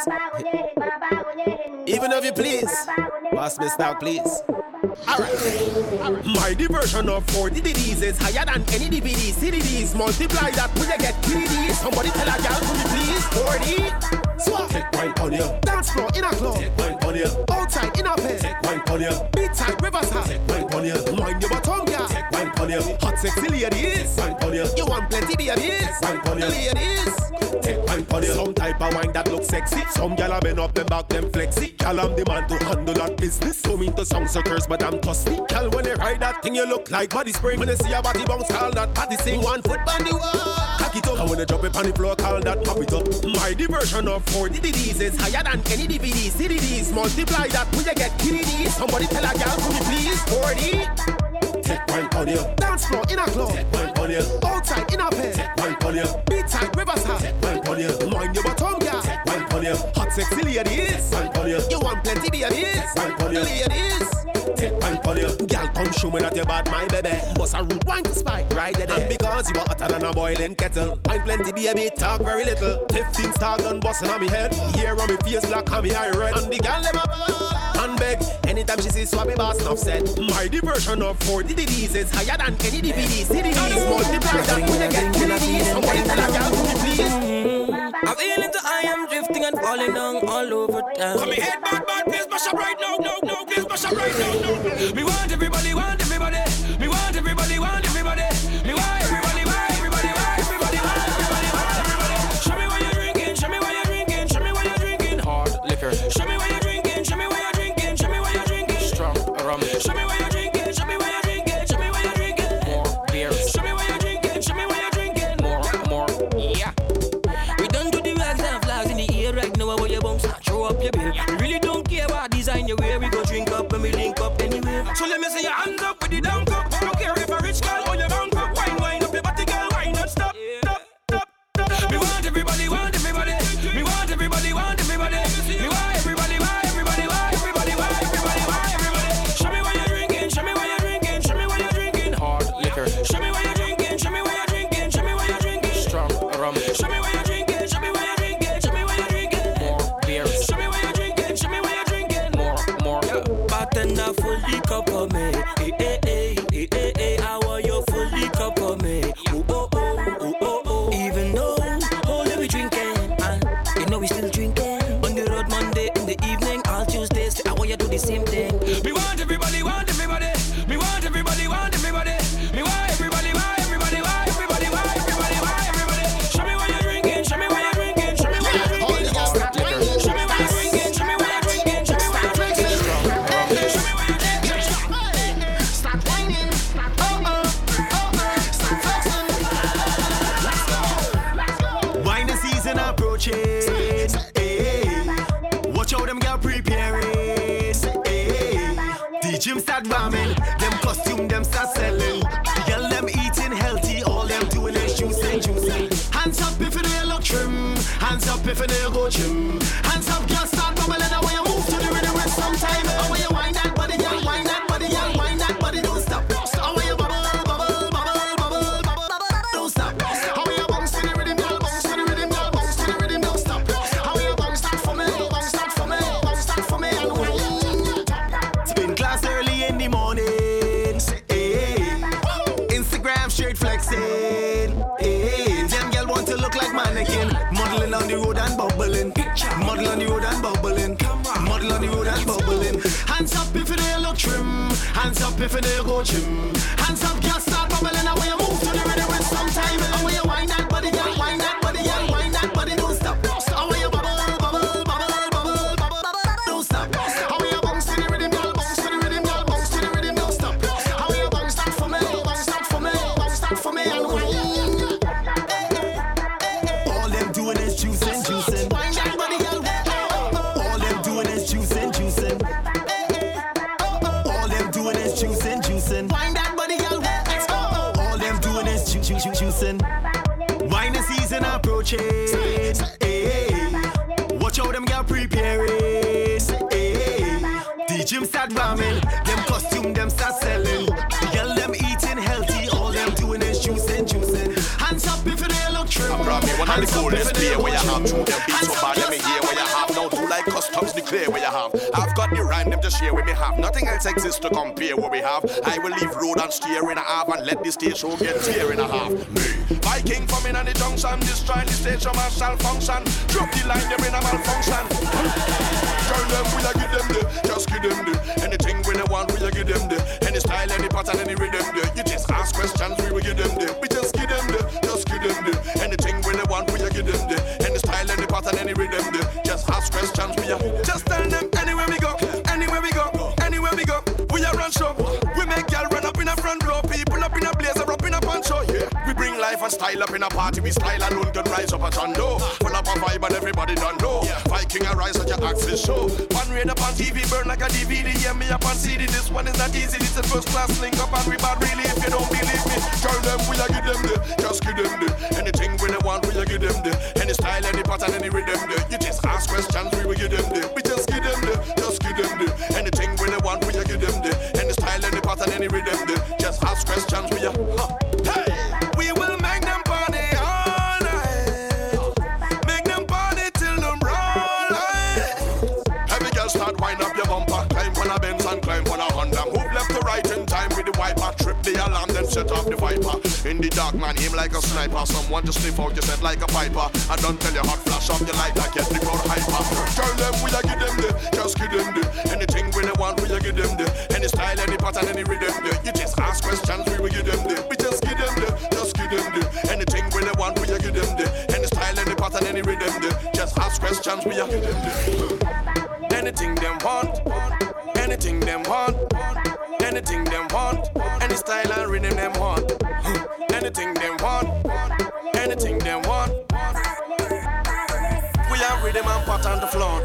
Even if you please, pass me stock please. Alright. My diversion of 40 DVDs is higher than any DVD. CDDs multiply that when you get DVDs. Somebody tell a girl to me please. 40. Swap. Take wine on you. Dance floor in a club. Take wine on you. Outside in a bed. Take wine on you. Beat side riverside. Take wine on you. Mind your bottom girl. Take wine on you. Hot sexy ladies. Wine on you. You want plenty babies. Wine on you. Ladies. Take wine on you. Some type of wine that looks sexy. Some gal a bend up them back them flexy. Gal I'm the man to handle that business. So mean to sound so curse but I'm thirsty. Gal when you ride that thing you look like body spring. When you see a body bounce call that body sing. 1 foot on the wall. Cock it up. And when you drop it on the floor call that pop it up. My diversion of 40 DVDs is higher than any DVD. CDDs multiply that when you get DVDs. Somebody tell a gal to me please. 40. Take wine on you. Dance floor in a club. Take wine on you. Outside in a bed. Take wine on you. Beat side riverside. Take wine on you. Mind your bottom girl. Take wine on you. Hot sexy ladies. Wine on you. You want plenty babies. Wine on you. Ladies. Take wine on you. Girl come show me that you bad my baby. Bust a rude wine to spike right there. And because you are hotter than a boiling kettle. Wine plenty baby talk very little. 15 star gun busting on me head. Hair on me face black on me eye red. And the girl them and beg. Anytime she sees swabby boss enough said. My diversion of 40 DVDs is higher than any DVD. CDDs multiply that when you get DVDs. Somebody tell a girl to me please. I'm feeling so I am drifting and falling down all over town. Come here, bad, please, mash up right now, no, please mash up right now, no. Me want everybody, want everybody. Me want everybody, want everybody. Me want everybody, want everybody, want everybody, want everybody, want everybody. Show me what you're drinking, show me what you're drinking, show me what you're drinking. Hard liquor. Show me what you're drinking, show me what you're drinking, show me what you're drinking. Strong rum. Show me what you're drinking, show me what you're drinking, show me what you're drinking. More beer. Show me what you're drinking, show me what you're drinking. More, yeah. We done do the rags and flags in the air right now. Where you bounce, throw up your bill. We really don't care what design you wear. We go drink up and we link up anywhere. So let me see your hands up with the down cup. Don't care if a rich girl or your bank up. Wine up your body, girl. Wine not stop. We want everybody, want everybody. We want everybody, want everybody. We want everybody, want everybody, want everybody, want everybody, want everybody. Show me what you're drinking, show me what you're drinking, show me what you're drinking. Hard liquor. Show me what you're drinking, show me what you're drinking, show me what you're drinking. Strong rum. Show me what you're drinking, show me what you're drinking, show me what you're drinking. More beer. Show me what you're drinking, show me what you're drinking. More. Bartender, fully cup of me. I want you fully cup of me. Even though all we drinking, you know we still drinking. On the road Monday in the evening, all Tuesdays, I want you do the same thing. We want everybody, want everybody. We want everybody, want everybody. We want everybody, want everybody, want everybody, want everybody, want everybody. Show me what you're drinking, show me what you're drinking, show me what you're drinking. Show me what you're drinking, show me what you're drinking, show me what you're drinking. Show me what you're drinking. Start whining, start flexing. Wine season approaching. Watch how them girl preparing. The gym start ramming. Them costume them start selling. The girl them eating healthy. All them doing is juicing. Hands up if they look trim. Hands up if they go gym. Hands up, girl start bubbling. And when you move to the rhythm with some time. And when you wind that body, girl, wind that body, girl, wind that body, don't stop. And when you bubble, don't stop. How you bounce to the rhythm, girl, bounce to the rhythm, girl, bounce to the rhythm, don't stop. How you bounce that for me, bounce that for me, bounce that for me, and wine. Spin class early in the morning. Instagram straight flexing. Them girl want to look like mannequin. Modeling on the road and bubbling. Model on the road and bubbling. Model on the road and bubbling. Hands up if they look trim. Hands up if they go gym. Hands up, girl, start bubbling. And when you move to the rhythm with some time. And when you wind that body, girl, wind that body, girl, wind that body, don't stop. And when you bubble, don't stop. How you bounce to the rhythm, girl, bounce to the rhythm, girl, bounce to the rhythm, don't stop. How you bounce that for me, bounce that for me, bounce that for me, and wine. All them doing is juicing. Wind that body, girl. All them doing is juicing. All them doing is juicing. Wind that body, girl. All them doing is juicing. Wine the season approaching. Watch how them girl preparing. The gym start ramming. Them costume them start selling. The girl them eating healthy. All them doing is juicing. Hands up if they look trim. I brought me one of the coolest play where you have two them beats so bad. Let me hear where you have now. Do like customs declare where you have. I've got the rhyme them to share with me have. Nothing else exists to compare what we have. I will leave road and steer in a half and let the stage show get tear in a half. Me, Viking from in on the junction, destroy the stage show shall function. Drop the line them in a malfunction. Tell them we a give them the, just give them the. Anything we want we a give them the. Any style, any pattern, any rhythm the. You just ask questions we will give them the. We just give them the, just give them the. Anything we want we a give them the. Any style, any pattern, any rhythm the. Just ask questions we a. Just tell them anywhere we go, anywhere we go, anywhere we go. We a run show. We make y'all run up in a front row. People up in a blazer, up in a poncho. Yeah, we bring life and style up in a party. We style alone can rise up a tondo. Full up a vibe and everybody done know. Viking arise at your access show. One rain up on TV, burn like a DVD. Yeah, me up on CD. This one is not easy. This is first class link up and we bad really. If you don't believe me, tell them we a give them the. Just give them the. Anything we want, we a give them the. Any style, any pattern, any rhythm the. You just ask questions, we will give them the. We just give them the. Just give them the. Anything we want, we a give them the. Any style, any pattern, any rhythm the. Just ask questions, we a. Hey, we will make them party all night. Make them party till them roll right. Every girl start wind up your bumper. Climb on a Benz and climb on a Honda. Move left to right in time with the wiper. Trip the alarm, then set off the viper. In the dark, man, aim like a sniper. Someone to sniff out your set like a piper. I don't tell you hot, flash off the light, I get the crowd hyper. Tell them we a give them the, just give them the. Anything we want, we a give them the. Any style, any pattern, any rhythm the. You just ask questions, we will give them the. We just give them the, just give them the. Anything we want, we a give them the. Any style, any pattern, any rhythm the. Just ask questions, we a give them the. Anything them want, anything them want, anything them want, any style and rhythm them want, anything them want, anything them want. We have rhythm and pattern to flaunt.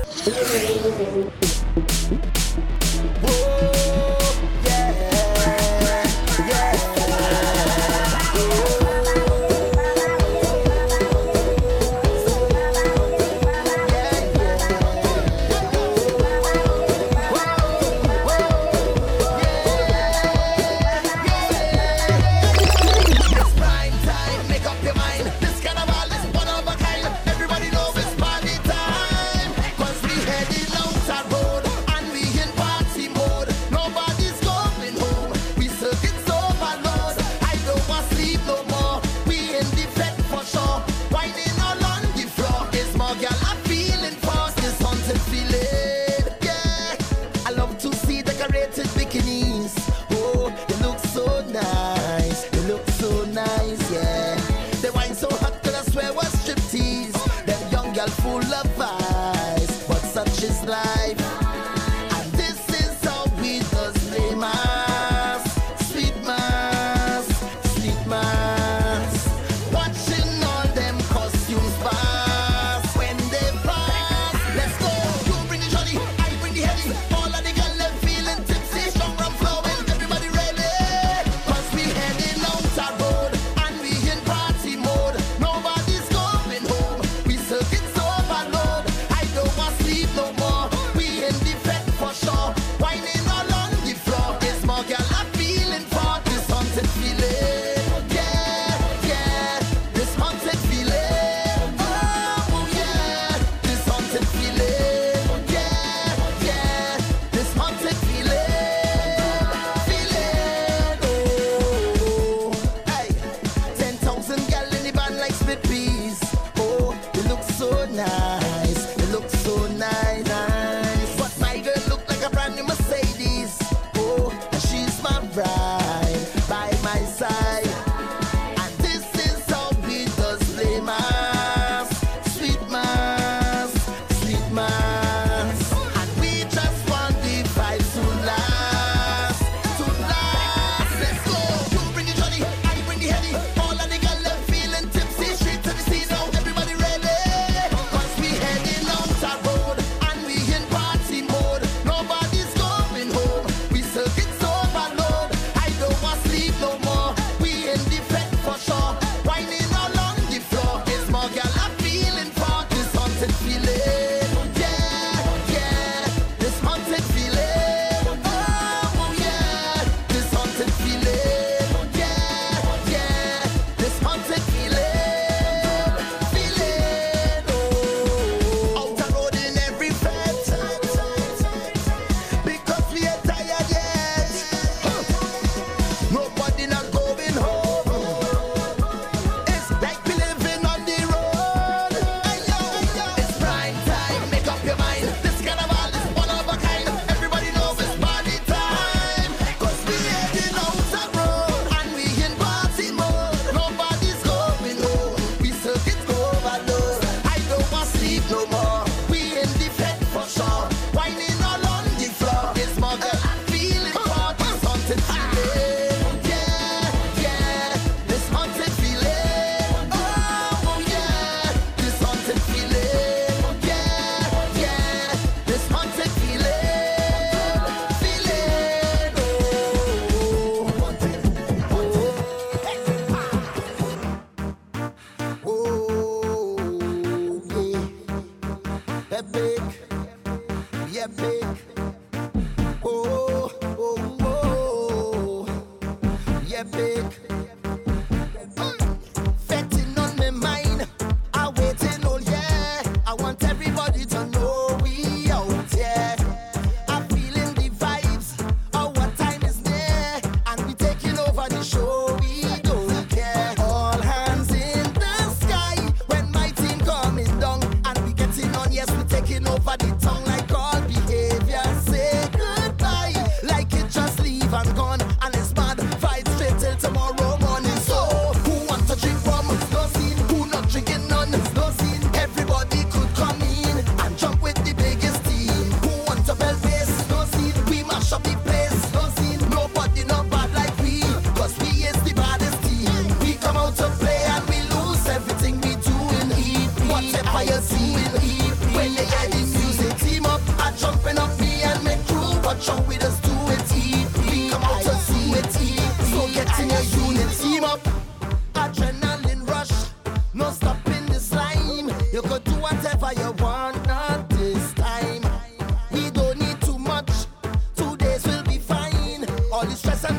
Everybody knows it's party time, 'cause we headed out and road.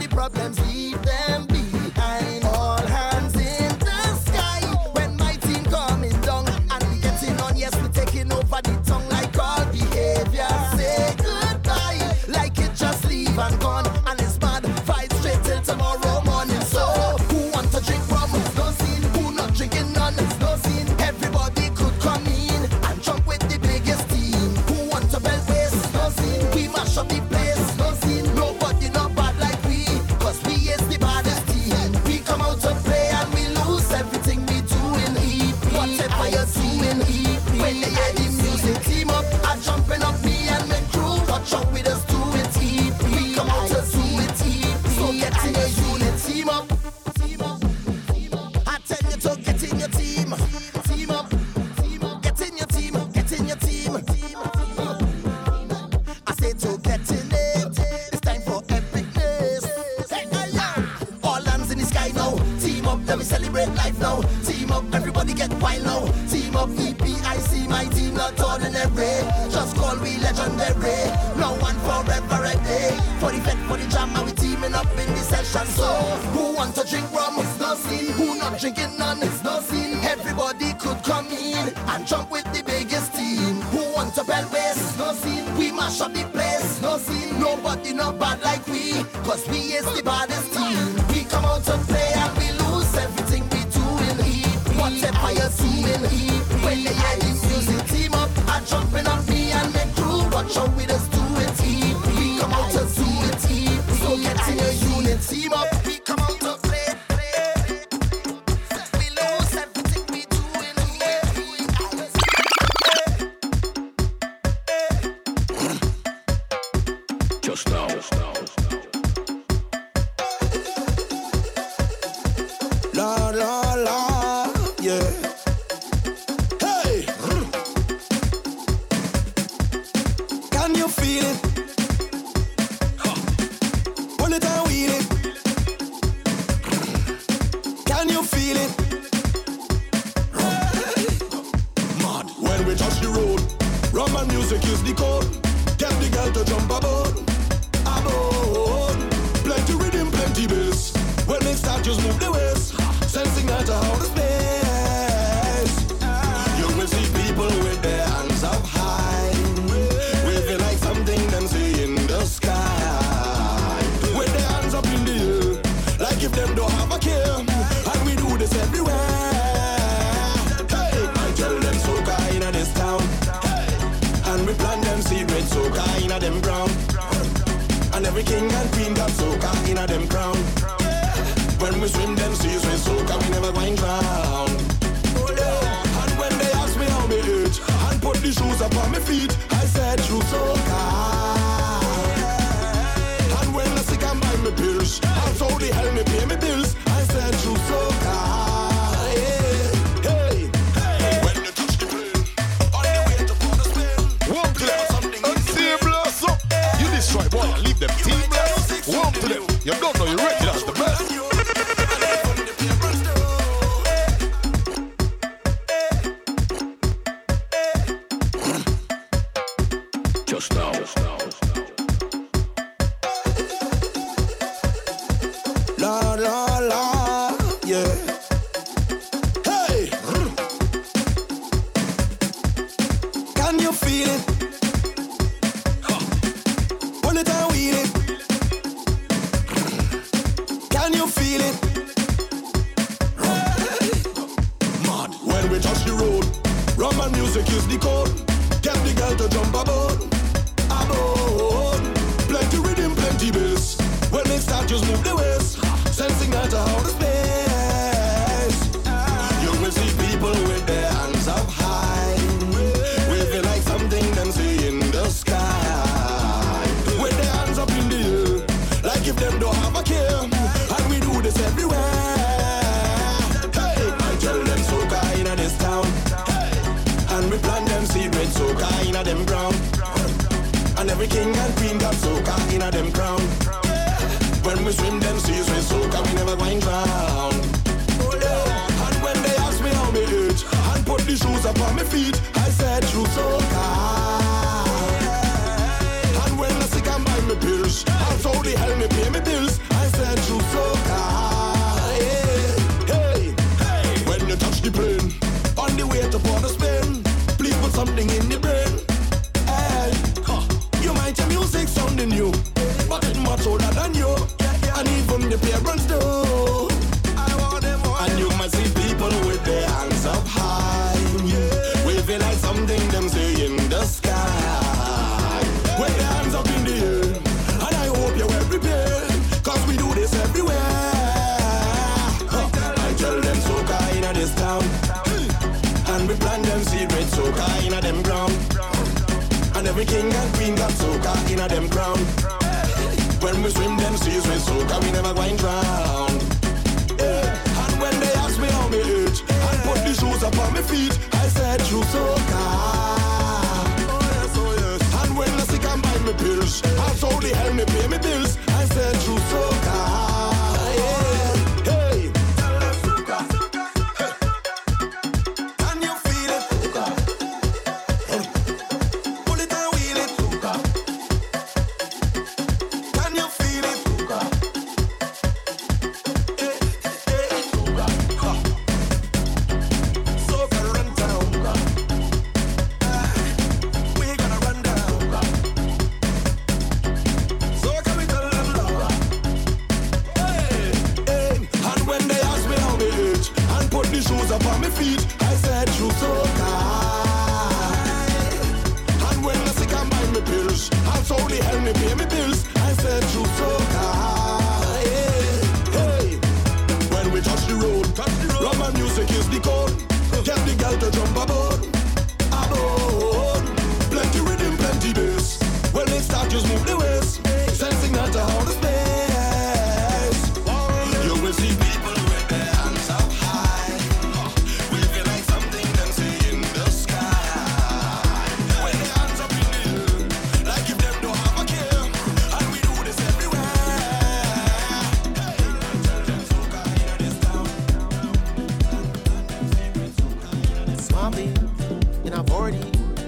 the problems, leave them behind. All hands in the sky when my team coming down and we getting on. Yes, we taking over the tongue like all behavior. Say goodbye like it just leave and gone. And it's mad, fight straight till tomorrow morning. So who want to drink rum? No scene. Who not drinking none? No scene. Everybody could come in and jump with the biggest team. Who want to belt waist? No scene. We mash up the place. No scene. Nobody not bad like we, cause we is the baddest team. We come out to play and we lose everything we doing. Whatever you're doing, when they hear the music, team up and jumping up me and my crew. Watch out with us do it. We come out to do it. So get in your unit, team up. I tell you to get in your team. Team up. Get in your team. Get in your team. I say to get in it. It's time for epicness. Hey, all hands in the sky now. Team up, let me celebrate life now. Team up, everybody get wild now. Team up, EPIC, my team not ordinary. Just call we legendary. Now and forever a day. For the fete, for the jam, and we teaming up in the session. So, who want to drink rum? It's no scene. Who not drinking none? It's no scene. Everybody could come in and jump with the biggest team. Who want to belt waist? It's no scene. We mash up the place. No scene. Nobody not bad like we, cause we is the baddest team. We come out to play and we lose everything we doing. Whatever you're doing, when they hear the music, team up and jumping on me and my crew. Watch out with us do it. We come out to do it. So get in your unit, team up. We come out to play. We lose everything we doing. Just now. La la la, yeah. Hey, can you feel it? Pull it and wheel it. Can you feel it? Mad when we touch the road. Rum and music is the code. Get the girl to jump aboard. Plenty rhythm, plenty bass. When they start, just move the waist. Sensing out of outer space. You will see people with their hands up high, waving like something them see in the sky. With their hands up in the air, like if them don't have a care. And we do this everywhere. Hey, I tell them soca in this town. And we plant them seed with soca in them ground. And every king and queen got soca in them crown. When we swim them seas with soca, we never going drown. And when they ask me how me age, and put the shoes up on my feet, I said true soca. And when I sick and buy me pills, and so the hell me pay me bills, I said true soca. Hey, hey. When you touch the plane, on the way to Port of Spain, walk to them, unseen blows up. You destroy boy, leave them teamless. Walk to them, you don't know you're ready, that's the best. Just now. La la la, yeah. Hey, can you feel it? Pull it and wheel it. Can you feel it? Mad when we touch the road. Rum and music is the code. Get the girl to jump aboard. Plenty rhythm, plenty bass. When they start, just move the waist. Sensing out of outer space. You will see people with their hands up high, waving like something them see in the sky. With their hands up in the air, like if them don't have a care. And we do this everywhere. Hey, I tell them soca in this town. And we plant them seed with soca in them ground. And every king and queen got soca in them crown. When we swim them seas with soca, we never going drown. And when they ask me how me age, and put the shoes up on my feet, I said true soca. And when I sick and buy me pills, and so the hell me pay me bills, I said the parents do. And you must see people with their hands up high, waving like something them say in the sky. Wave your hands up in the air, and I hope you're well prepared, cause we do this everywhere. I tell them soca inna this town, and we plant them seed with soca inna them ground. And every king and queen got soca inna them crown. When we swim them seas with soca, we never going drown. And when they ask me how me age, I put the shoes up on my feet, I said true soca. And when I sick and buy me pills, I told the hell me pay me bills, I said true soca. Hey, tell them soca. Can you feel it? Pull it and wheel it. Can you feel it? Soca run down. We gonna run down. Soca we tell them love. Hey, and when they ask me how me age, and put the shoes up on my feet, I said true soca. And when I sick and buy me pills, I told the hell me pay me bills, I said true soca. Hey, when we touch the road, rum and music is the code. Get the girl to jump aboard. Plenty rhythm, plenty bass. When they start, just move the waist, sensing out to all the space. You will see people with their hands up high, waving like something them see in the sky. With their hands up in the air, like if them don't have a care. And we do this everywhere. Tell them soca inna this town. Swampy in a 40.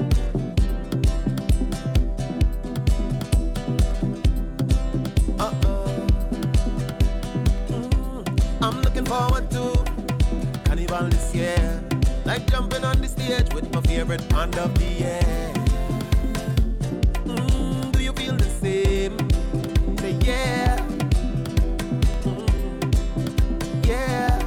I'm looking forward to Carnival this year, like jumping on the stage with my favorite band of the year. Do you feel the same? Say yeah. Yeah.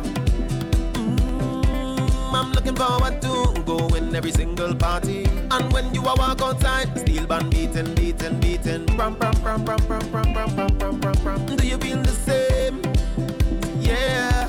I'm looking forward to going every single party. And when you a walk outside, steel band beating, beating, beating. Pram, pram, pram, pram, pram, pram, pram, pram, pram, pram, pram. Do you feel the same? Yeah.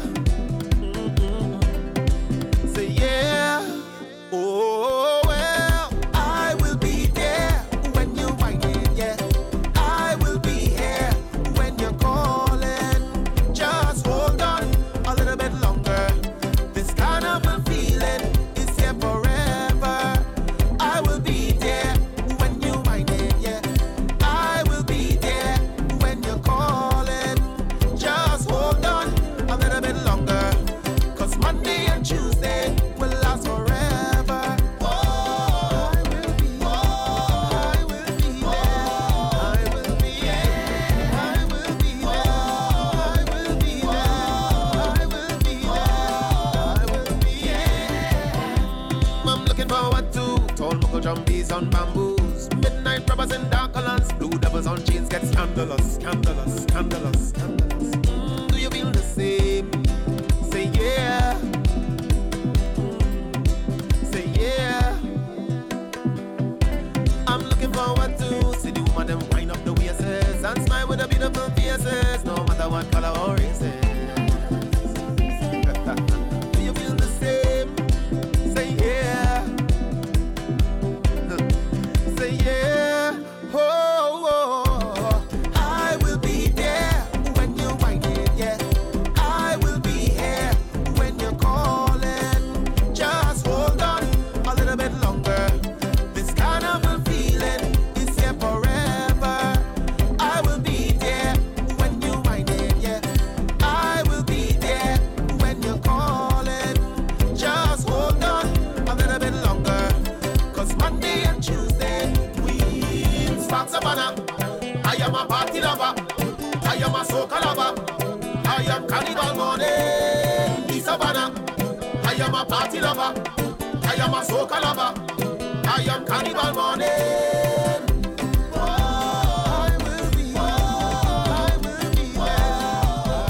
Say yeah. Oh well, I will be there when you whine it, yeah. I will be here when you're calling. Just hold on a little bit longer. This carnival feeling is here forever. I will be there when you whine it, yeah. I will be there when you're calling. Just hold on a little bit longer, 'cause Monday and Tuesday will last forever. Oh, I will be there. I will be there. I will be there. I will be there. I will be there. I will be there. I'm looking forward to tall muckle jumpies on bamboos, midnight rubbers and dark colors, blue devils on chains get scandalous, scandalous, scandalous, scandalous. Do you feel the same? Say yeah. Say yeah. I'm looking forward to see the woman them wind up the waists and smile with the beautiful faces, no matter what color or race. Do you feel the same? Say yeah. Say yeah. Oh, oh, oh. I will be there when you whine it, yeah. I will be here when you're calling. Just hold on a little bit longer. This carnival feeling is here forever. I will be there when you whine it, yeah. I will be there when you're calling. Just hold on a little bit longer, 'cause Monday and Tuesday we spark Savannah. I am a party lover. I am a soca lover. I am carnival morning, the Savannah. I am a party lover. I am a soca lover. I am carnival morning. I will be there.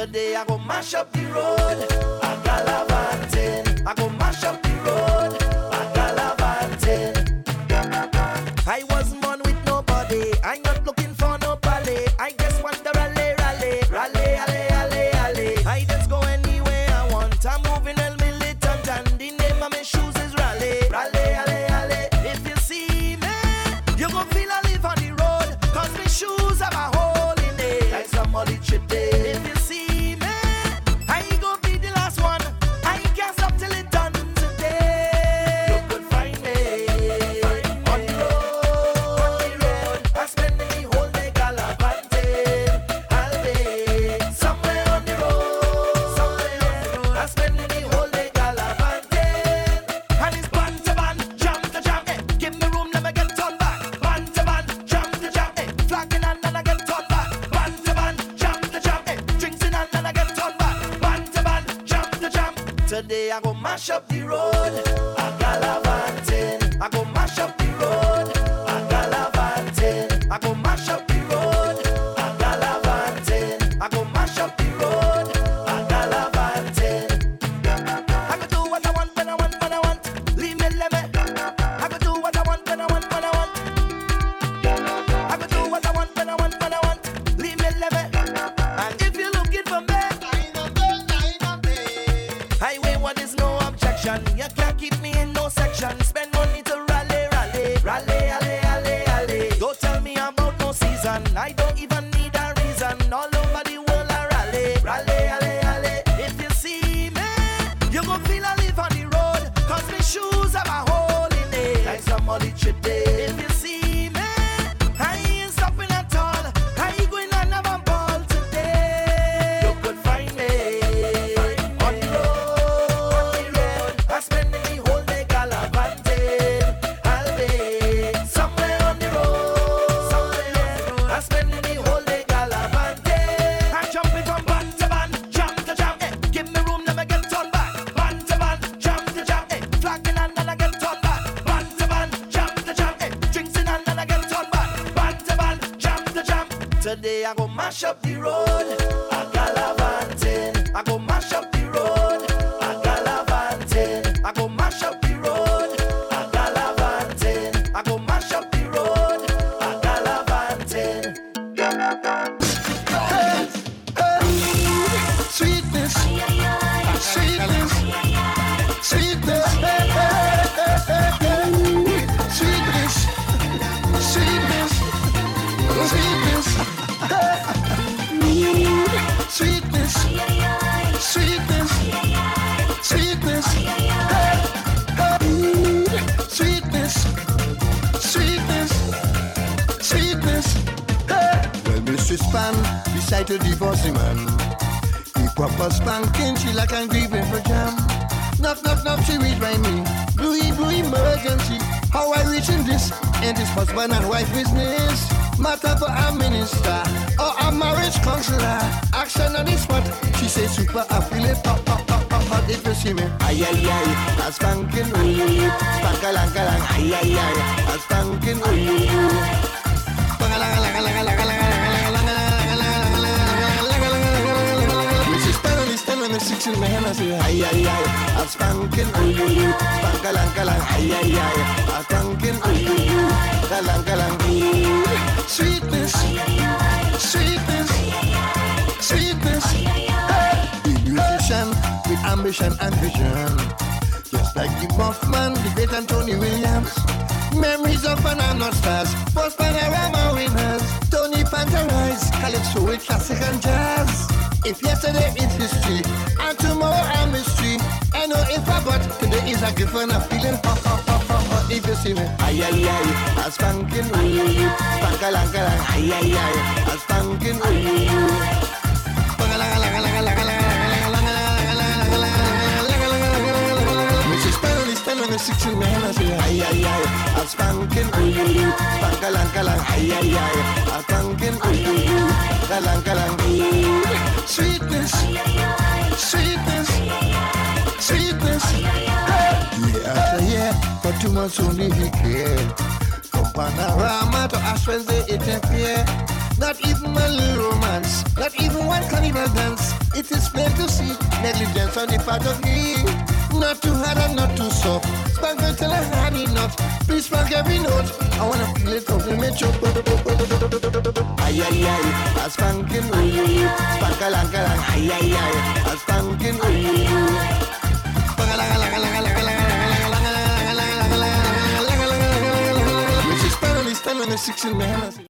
Today I go mash up the road, I gallivanting. I go mash up the road, I gallivanting. I wasn't born with nobody, I'm not looking for no pally. I just want to rally, rally, rally, rally, rally, rally. I just go anywhere I want, I'm moving el militant and the name of my shoes is rally, rally, rally, rally. If you see me, you gon' feel I live on the road, cause my shoes have a hole in it, like somebody chipped it. If you see me, I ain't gon' be the last one, I can't stop till it done today. You could find me on the road, I spend the whole day gallivanting. I'll be somewhere on the road, I spend the whole day gallivanting. And it's band to band, jam to jam, give me room, let me get turned back. Band to band, jam to jam, flag in hand and I get turned back. Band to band, jam to jam, drinks in hand and I get turned back. Band to band, jam to jam. Today I go mash up the road, I gallivanting. I go mash up the road, I gallivanting. I go mash up the road, I gallivanting. I go mash up the road, I gallivanting. I can do what I want when I want when I want. Leave me, let me. I can do what I want when I want when I want. I can do what I want when I want when I want. Leave me, let me. And if you're looking for me, highway one is no objection. You can't keep me in no section. Spend money to rally, rally, rally, rally, rally, rally. Don't tell me about no season. I don't even need a reason. All over the world I rally, rally, rally, rally. If you see me, you gon' feel I live on the road, cause my shoes have a hole in it, like somebody chipped it. If you see me, I ain't stopping at all, I ain't going on a ball today. You could find me on the road, I spend the whole day gallivanting. I'll be somewhere on the road, I spend the whole day gallivanting. I'm jumping from band to band, jam to jam, give me room, let me get turned back. Band to band, jam to jam, flag in hand and I get turned back. Band to band, jam to jam, drinks in hand and I get turned back. Band to band, jam to jam. Today I go mash up the road, I gallivanting. I go mash up the road, I gallivanting. I go mash up the road, I gallivanting. I go mash up the road, I gallivanting. Sweetness, sweetness, sweetness, sweetness, sweetness, sweetness, sweetness, sweetness, sweetness, sweetness, sweetness, sweetness. Well, Mrs. Span beside the divorcing man. The proper spanking, she like angry when for jam. Knock, knock, knock, she read by me. Blue, blue emergency. How I reach in this husband and wife business. Matter for a minister or a marriage counselor. Action on the spot. She say super, I feel it hot, hot, hot, hot, hot. If you see me, ay, ay, ay. A spanking, ooh, spankalankalang, ay, ay, ay. A spanking, ooh. Stand on the 6 in my hand and say, ay, ay, ay. I'm spanking, ooh, spankalang, ay, ay, ay. I'm spanking, ooh, kalang, ooh. Sweetness, sweetness, sweetness. The musician with ambition and vision. Just like the Mothman, the great Anthony Williams. Memories of Banana Stars, post Panorama winners. Tony Panterize, Calypso with classic and jazz. If yesterday is history and tomorrow a mystery, I know if I but today is a gift and a feeling hot, hot, hot, hot, hot. If you see me, ay, ay, ay, a spanking, ooh, spankalankalang, ay, ay, ay, a spanking, ooh. Mrs. Penalty stand on the 6 in my hand and say, ay, ay, ay, a spanking, ooh, spankalankalang, ay, ay, ay, a spanking, ooh, kalang, ooh. Sweetness, sweetness, sweetness. Year after year, for 2 months only he cared. From Panorama to Ash Wednesday, it appeared. not even a little romance, not even one carnival dance. It is plain to see negligence on the part of me. Not too hard and not too soft. Spank until I had enough. Please spank every note. I wanna feel it from me choke. Ay ay ay, a spanking. Spank a lang a lang. Ay ay ay, a spanking. Spank a lang a lang a lang a lang a lang. Which is finally standing in 16 man.